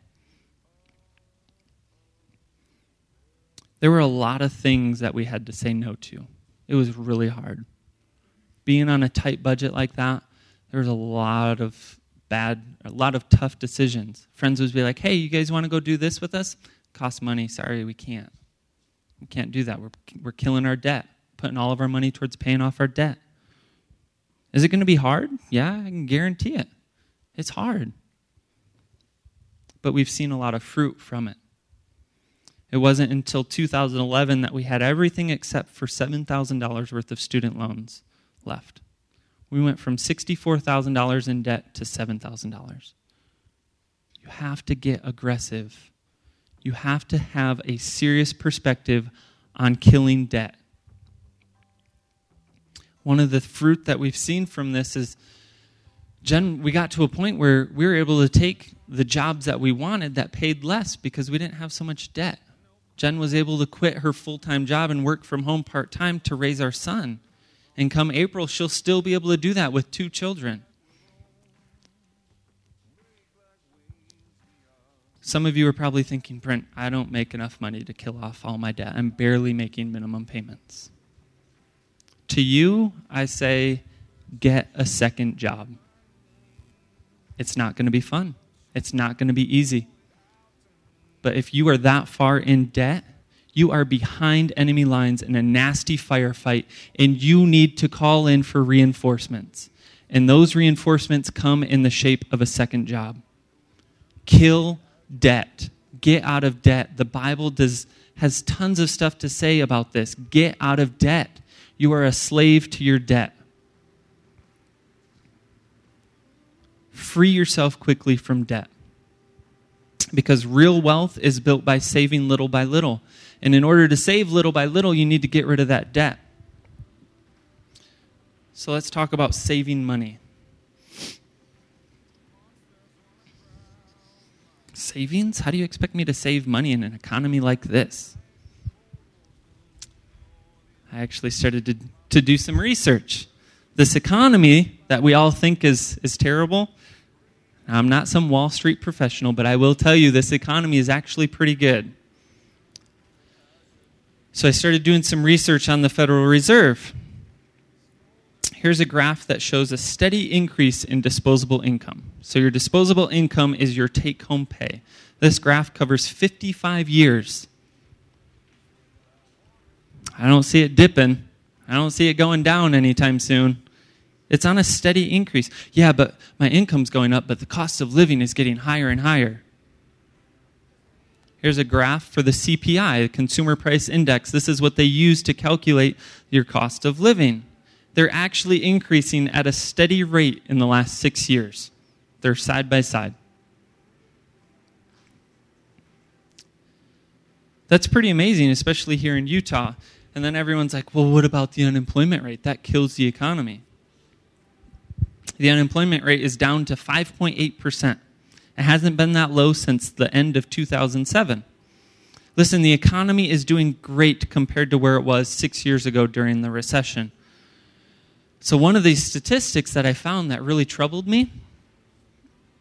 There were a lot of things that we had to say no to. It was really hard. Being on a tight budget like that, there was a lot of tough decisions. Friends would be like, hey, you guys want to go do this with us? Costs money. Sorry, we can't. We can't do that. We're killing our debt, putting all of our money towards paying off our debt. Is it going to be hard? Yeah, I can guarantee it. It's hard. But we've seen a lot of fruit from it. It wasn't until 2011 that we had everything except for $7,000 worth of student loans left. We went from $64,000 in debt to $7,000. You have to get aggressive. You have to have a serious perspective on killing debt. One of the fruit that we've seen from this is we got to a point where we were able to take the jobs that we wanted that paid less because we didn't have so much debt. Jen was able to quit her full-time job and work from home part-time to raise our son. And come April, she'll still be able to do that with 2 children. Some of you are probably thinking, Brent, I don't make enough money to kill off all my debt. I'm barely making minimum payments. To you, I say, get a second job. It's not going to be fun. It's not going to be easy. But if you are that far in debt, you are behind enemy lines in a nasty firefight, and you need to call in for reinforcements. And those reinforcements come in the shape of a second job. Kill debt. Get out of debt. The Bible has tons of stuff to say about this. Get out of debt. You are a slave to your debt. Free yourself quickly from debt. Because real wealth is built by saving little by little. And in order to save little by little, you need to get rid of that debt. So let's talk about saving money. Savings? How do you expect me to save money in an economy like this? I actually started to do some research. This economy that we all think is terrible, I'm not some Wall Street professional, but I will tell you this economy is actually pretty good. So I started doing some research on the Federal Reserve. Here's a graph that shows a steady increase in disposable income. So your disposable income is your take-home pay. This graph covers 55 years. I don't see it dipping. I don't see it going down anytime soon. It's on a steady increase. Yeah, but my income's going up, but the cost of living is getting higher and higher. Here's a graph for the CPI, the Consumer Price Index. This is what they use to calculate your cost of living. They're actually increasing at a steady rate in the last 6 years. They're side by side. That's pretty amazing, especially here in Utah. And then everyone's like, well, what about the unemployment rate? That kills the economy. The unemployment rate is down to 5.8%. It hasn't been that low since the end of 2007. Listen, the economy is doing great compared to where it was 6 years ago during the recession. So one of these statistics that I found that really troubled me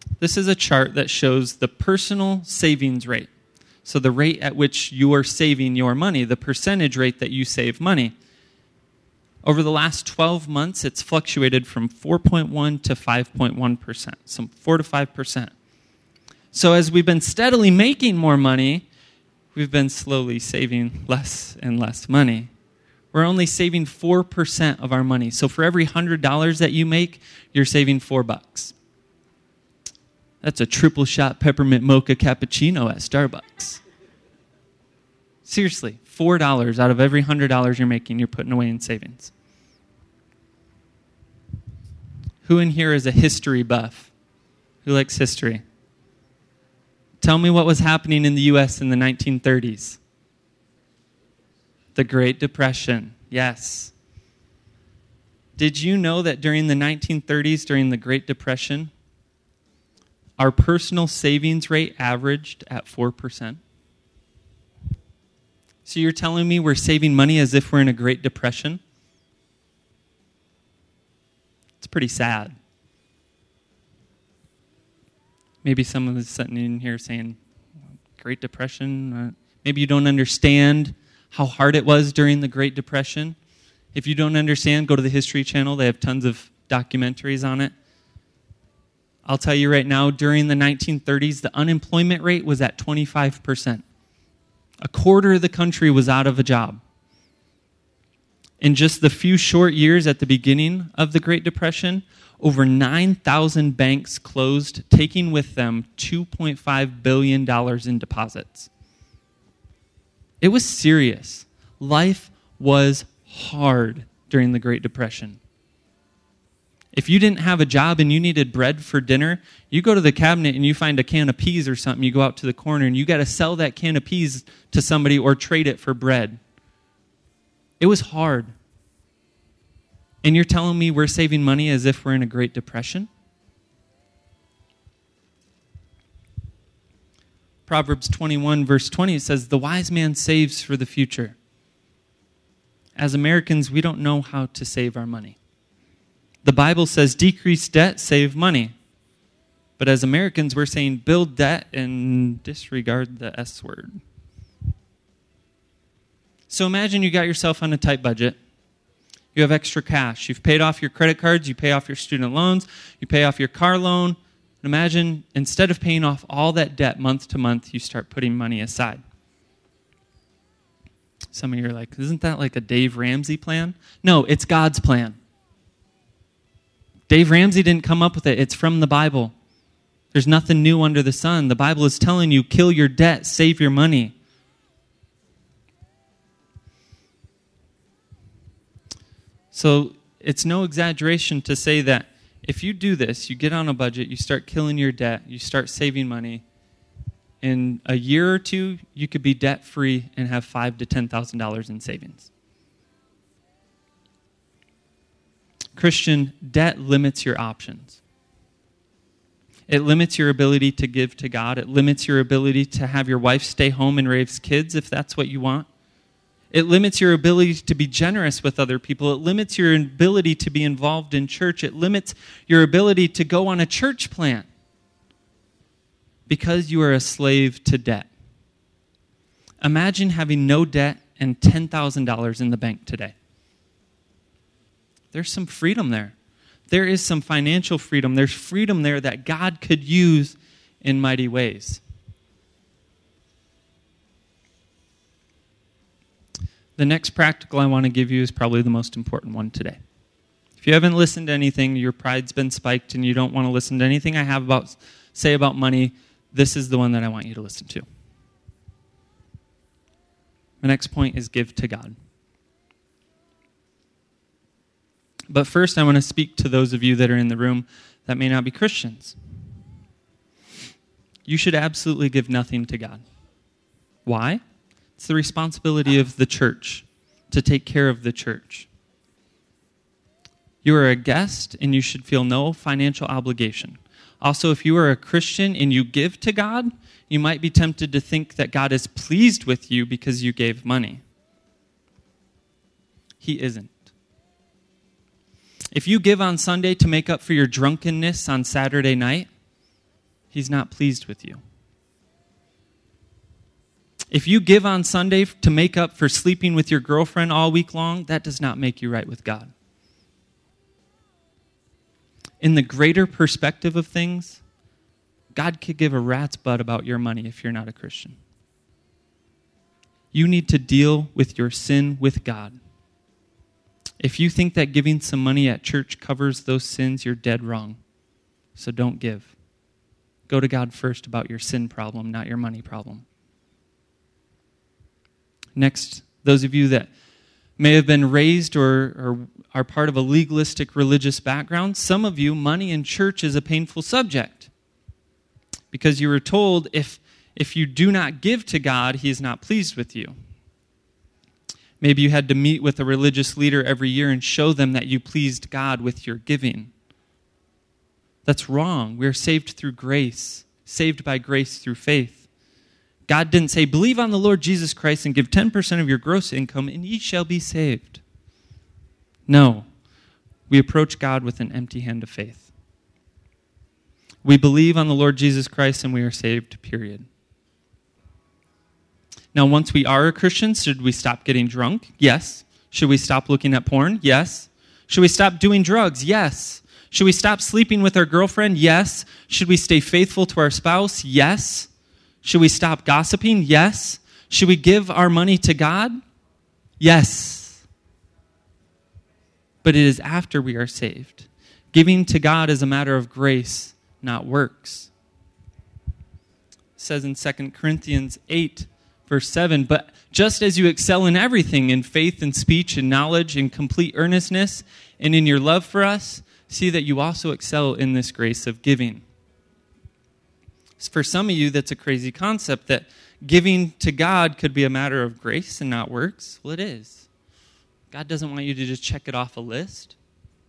This is a chart that shows the personal savings rate. So the rate at which you are saving your money, the percentage rate that you save money. Over the last 12 months, it's fluctuated from 4.1 to 5.1%, so 4 to 5%. So as we've been steadily making more money, we've been slowly saving less and less money. We're only saving 4% of our money. So for every $100 that you make, you're saving $4. That's a triple shot peppermint mocha cappuccino at Starbucks. Seriously, $4 out of every $100 you're making, you're putting away in savings. Who in here is a history buff? Who likes history? Tell me what was happening in the U.S. in the 1930s. The Great Depression, yes. Did you know that during the 1930s, during the Great Depression, our personal savings rate averaged at 4%? So you're telling me we're saving money as if we're in a Great Depression? It's pretty sad. Maybe some of us sitting in here saying, Great Depression? Maybe you don't understand how hard it was during the Great Depression. If you don't understand, go to the History Channel. They have tons of documentaries on it. I'll tell you right now, during the 1930s, the unemployment rate was at 25%. A quarter of the country was out of a job. In just the few short years at the beginning of the Great Depression, over 9,000 banks closed, taking with them $2.5 billion in deposits. It was serious. Life was hard during the Great Depression. If you didn't have a job and you needed bread for dinner, you go to the cabinet and you find a can of peas or something, you go out to the corner and you got to sell that can of peas to somebody or trade it for bread. It was hard. And you're telling me we're saving money as if we're in a Great Depression? Proverbs 21, verse 20, it says, "The wise man saves for the future." As Americans, we don't know how to save our money. The Bible says decrease debt, save money. But as Americans, we're saying build debt and disregard the S word. So imagine you got yourself on a tight budget. You have extra cash. You've paid off your credit cards. You pay off your student loans. You pay off your car loan. And imagine instead of paying off all that debt month to month, you start putting money aside. Some of you are like, isn't that like a Dave Ramsey plan? No, it's God's plan. Dave Ramsey didn't come up with it. It's from the Bible. There's nothing new under the sun. The Bible is telling you, kill your debt, save your money. So it's no exaggeration to say that if you do this, you get on a budget, you start killing your debt, you start saving money, in a year or two, you could be debt-free and have $5,000 to $10,000 in savings. Christian, debt limits your options. It limits your ability to give to God. It limits your ability to have your wife stay home and raise kids if that's what you want. It limits your ability to be generous with other people. It limits your ability to be involved in church. It limits your ability to go on a church plant because you are a slave to debt. Imagine having no debt and $10,000 in the bank today. There's some freedom there. There is some financial freedom. There's freedom there that God could use in mighty ways. The next practical I want to give you is probably the most important one today. If you haven't listened to anything, your pride's been spiked, and you don't want to listen to anything I have say about money, this is the one that I want you to listen to. The next point is give to God. But first, I want to speak to those of you that are in the room that may not be Christians. You should absolutely give nothing to God. Why? It's the responsibility of the church to take care of the church. You are a guest, and you should feel no financial obligation. Also, if you are a Christian and you give to God, you might be tempted to think that God is pleased with you because you gave money. He isn't. If you give on Sunday to make up for your drunkenness on Saturday night, He's not pleased with you. If you give on Sunday to make up for sleeping with your girlfriend all week long, that does not make you right with God. In the greater perspective of things, God could give a rat's butt about your money if you're not a Christian. You need to deal with your sin with God. If you think that giving some money at church covers those sins, you're dead wrong. So don't give. Go to God first about your sin problem, not your money problem. Next, those of you that may have been raised or are part of a legalistic religious background, some of you, money in church is a painful subject because you were told if you do not give to God, He is not pleased with you. Maybe you had to meet with a religious leader every year and show them that you pleased God with your giving. That's wrong. We are saved through grace, saved by grace through faith. God didn't say, believe on the Lord Jesus Christ and give 10% of your gross income and ye shall be saved. No. We approach God with an empty hand of faith. We believe on the Lord Jesus Christ and we are saved, period. Now, once we are a Christian, should we stop getting drunk? Yes. Should we stop looking at porn? Yes. Should we stop doing drugs? Yes. Should we stop sleeping with our girlfriend? Yes. Should we stay faithful to our spouse? Yes. Should we stop gossiping? Yes. Should we give our money to God? Yes. But it is after we are saved. Giving to God is a matter of grace, not works. It says in 2 Corinthians 8, verse 7, but just as you excel in everything, in faith and speech and knowledge and complete earnestness, and in your love for us, see that you also excel in this grace of giving. For some of you, that's a crazy concept that giving to God could be a matter of grace and not works. Well, it is. God doesn't want you to just check it off a list.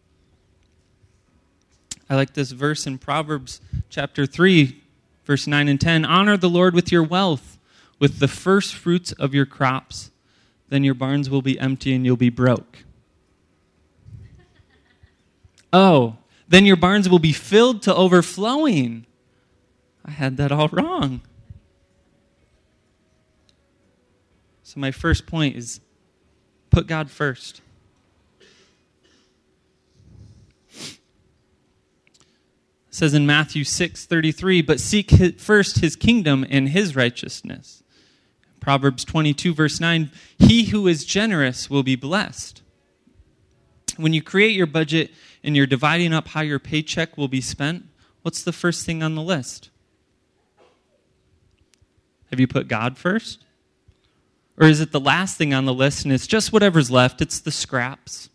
I like this verse in Proverbs chapter 3, verse 9 and 10. Honor the Lord with your wealth, with the first fruits of your crops. Then your barns will be empty and you'll be broke. Oh, then your barns will be filled to overflowing. I had that all wrong. So my first point is put God first. It says in Matthew 6:33, but seek first His kingdom and His righteousness. Proverbs 22, verse 9, he who is generous will be blessed. When you create your budget and you're dividing up how your paycheck will be spent, what's the first thing on the list? Have you put God first? Or is it the last thing on the list and it's just whatever's left? It's the scraps.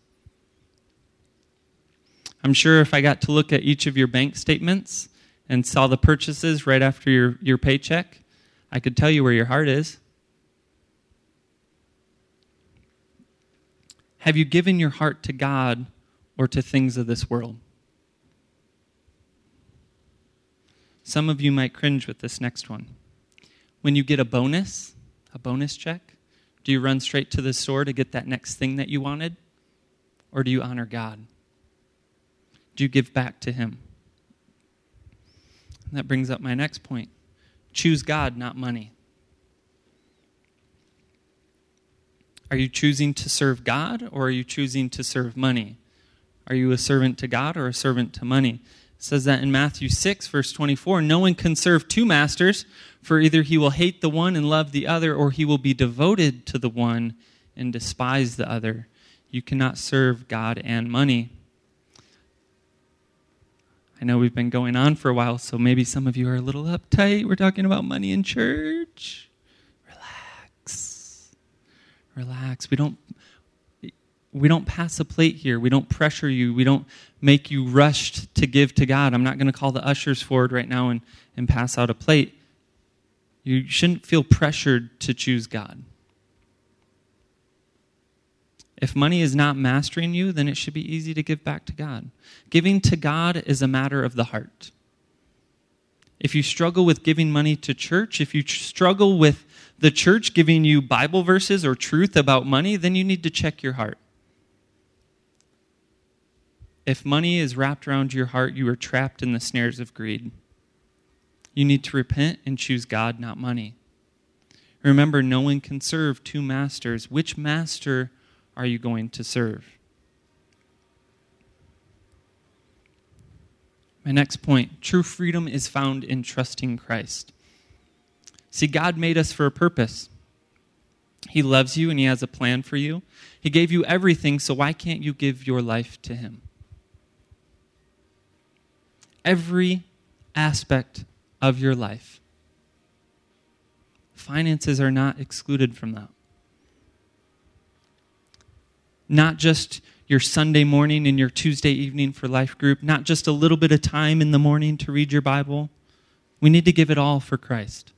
I'm sure if I got to look at each of your bank statements and saw the purchases right after your paycheck, I could tell you where your heart is. Have you given your heart to God or to things of this world? Some of you might cringe with this next one. When you get a bonus check, do you run straight to the store to get that next thing that you wanted? Or do you honor God? Do you give back to Him? And that brings up my next point. Choose God, not money. Are you choosing to serve God or are you choosing to serve money? Are you a servant to God or a servant to money? It says that in Matthew 6, verse 24, no one can serve two masters, for either he will hate the one and love the other, or he will be devoted to the one and despise the other. You cannot serve God and money. I know we've been going on for a while, so maybe some of you are a little uptight. We're talking about money in church. Relax. We don't pass a plate here. We don't pressure you. We don't make you rushed to give to God. I'm not going to call the ushers forward right now and pass out a plate. You shouldn't feel pressured to choose God. If money is not mastering you, then it should be easy to give back to God. Giving to God is a matter of the heart. If you struggle with giving money to church, if you struggle with the church giving you Bible verses or truth about money, then you need to check your heart. If money is wrapped around your heart, you are trapped in the snares of greed. You need to repent and choose God, not money. Remember, no one can serve two masters. Which master are you going to serve? My next point, true freedom is found in trusting Christ. See, God made us for a purpose. He loves you and He has a plan for you. He gave you everything, so why can't you give your life to Him? Every aspect of your life. Finances are not excluded from that. Not just your Sunday morning and your Tuesday evening for life group, not just a little bit of time in the morning to read your Bible. We need to give it all for Christ.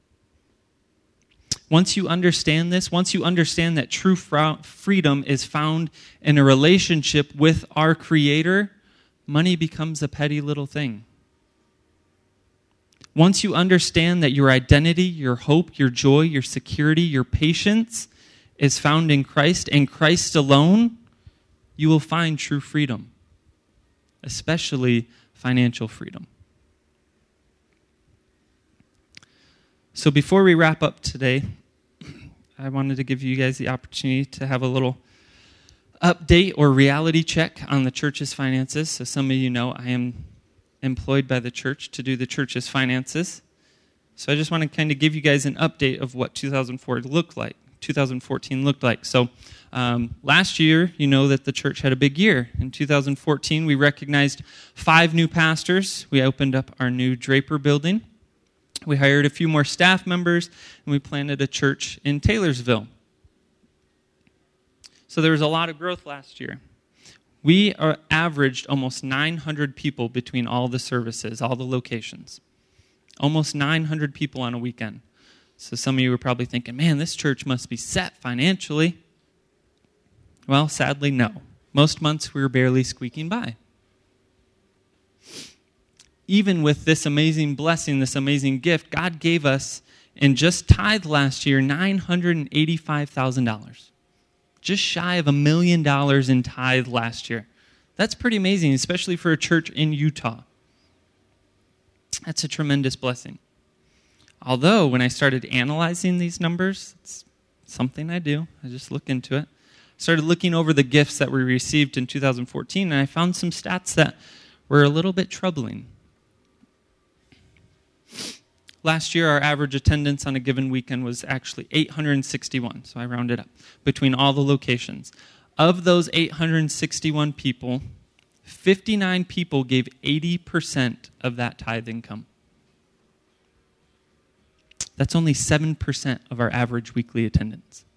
Once you understand this, once you understand that true freedom is found in a relationship with our Creator, money becomes a petty little thing. Once you understand that your identity, your hope, your joy, your security, your patience is found in Christ and Christ alone, you will find true freedom, especially financial freedom. So before we wrap up today, I wanted to give you guys the opportunity to have a little update or reality check on the church's finances. So some of you know I am employed by the church to do the church's finances. So I just want to kind of give you guys an update of what 2014 looked like. So last year, you know that the church had a big year. In 2014, we recognized 5 new pastors. We opened up our new Draper building. We hired a few more staff members, and we planted a church in Taylorsville. So there was a lot of growth last year. We averaged almost 900 people between all the services, all the locations. Almost 900 people on a weekend. So some of you were probably thinking, man, this church must be set financially. Well, sadly, no. Most months we were barely squeaking by. Even with this amazing blessing, this amazing gift, God gave us, in just tithe last year, $985,000. Just shy of $1 million in tithe last year. That's pretty amazing, especially for a church in Utah. That's a tremendous blessing. Although, when I started analyzing these numbers, it's something I do. I just look into it. I started looking over the gifts that we received in 2014, and I found some stats that were a little bit troubling. Last year, our average attendance on a given weekend was actually 861, so I rounded up, between all the locations. Of those 861 people, 59 people gave 80% of that tithe income. That's only 7% of our average weekly attendance.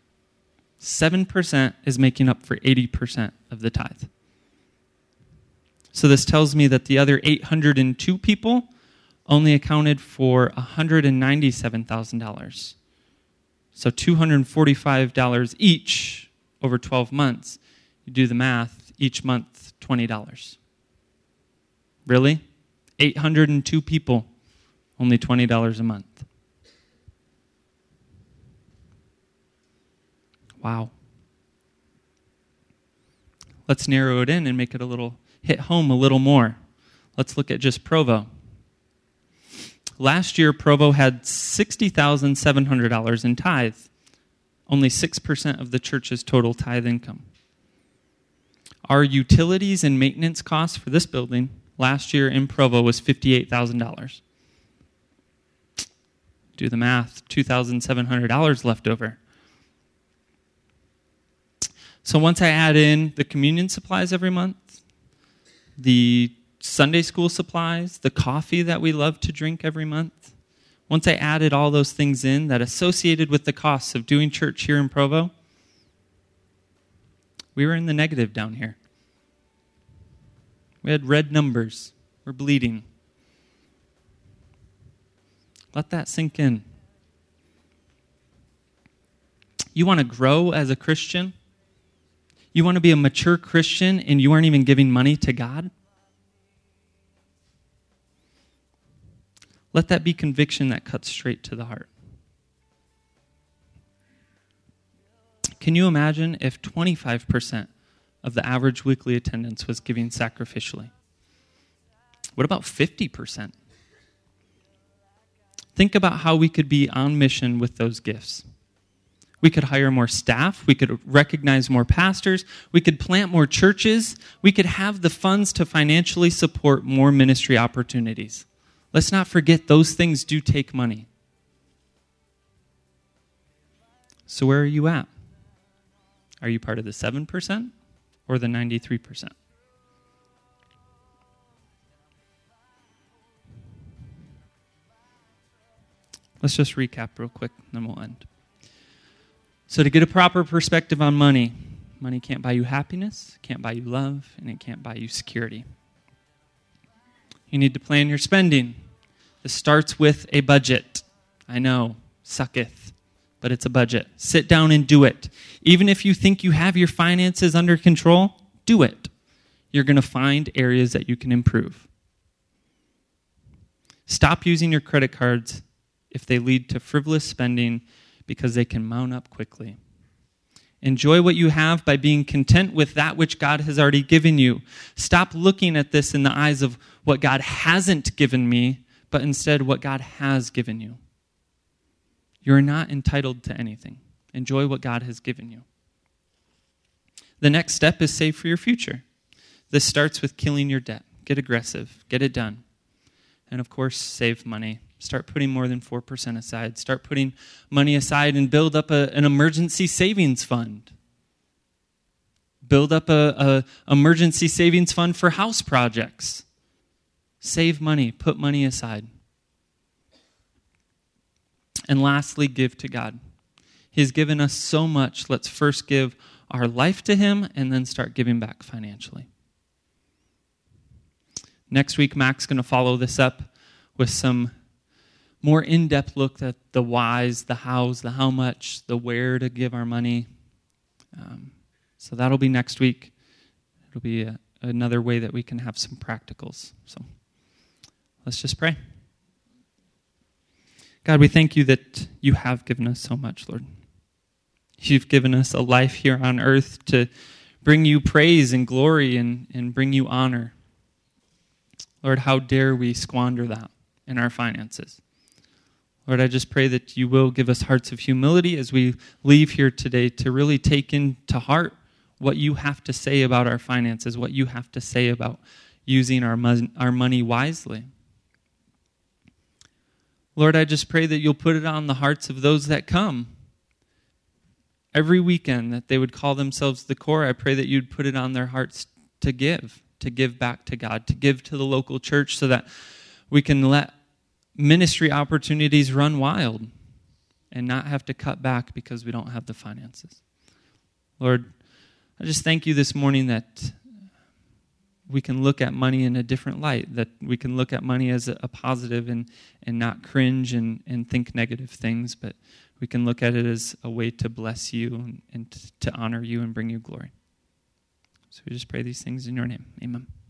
7% is making up for 80% of the tithe. So this tells me that the other 802 people only accounted for $197,000. So $245 each over 12 months. You do the math, each month, $20. Really? 802 people, only $20 a month. Wow. Let's narrow it in and make it hit home a little more. Let's look at just Provo. Last year, Provo had $60,700 in tithe, only 6% of the church's total tithe income. Our utilities and maintenance costs for this building last year in Provo was $58,000. Do the math, $2,700 left over. So once I add in the communion supplies every month, the Sunday school supplies, the coffee that we love to drink every month, once I added all those things in that associated with the costs of doing church here in Provo, we were in the negative down here. We had red numbers. We're bleeding. Let that sink in. You want to grow as a Christian? You want to be a mature Christian and you aren't even giving money to God? Let that be conviction that cuts straight to the heart. Can you imagine if 25% of the average weekly attendance was giving sacrificially? What about 50%? Think about how we could be on mission with those gifts. We could hire more staff. We could recognize more pastors. We could plant more churches. We could have the funds to financially support more ministry opportunities. Let's not forget those things do take money. So where are you at? Are you part of the 7% or the 93%? Let's just recap real quick, and then we'll end. So to get a proper perspective on money, money can't buy you happiness, can't buy you love, and it can't buy you security. You need to plan your spending. This starts with a budget. I know, sucketh, but it's a budget. Sit down and do it. Even if you think you have your finances under control, do it. You're going to find areas that you can improve. Stop using your credit cards if they lead to frivolous spending because they can mount up quickly. Enjoy what you have by being content with that which God has already given you. Stop looking at this in the eyes of what God hasn't given me, but instead what God has given you. You're not entitled to anything. Enjoy what God has given you. The next step is save for your future. This starts with killing your debt. Get aggressive. Get it done. And of course, save money. Start putting more than 4% aside. Start putting money aside and build up an emergency savings fund. Build up a emergency savings fund for house projects. Save money. Put money aside. And lastly, give to God. He's given us so much. Let's first give our life to Him and then start giving back financially. Next week, Mac's going to follow this up with some more in-depth look at the whys, the hows, the how much, the where to give our money. So that'll be next week. It'll be another way that we can have some practicals. So let's just pray. God, we thank you that you have given us so much, Lord. You've given us a life here on earth to bring you praise and glory and bring you honor. Lord, how dare we squander that in our finances? Lord, I just pray that you will give us hearts of humility as we leave here today to really take into heart what you have to say about our finances, what you have to say about using our money wisely. Lord, I just pray that you'll put it on the hearts of those that come every weekend, that they would call themselves the core. I pray that you'd put it on their hearts to give back to God, to give to the local church so that we can let ministry opportunities run wild and not have to cut back because we don't have the finances. Lord, I just thank you this morning that we can look at money in a different light, that we can look at money as a positive and not cringe and think negative things, but we can look at it as a way to bless you and to honor you and bring you glory. So we just pray these things in your name. Amen.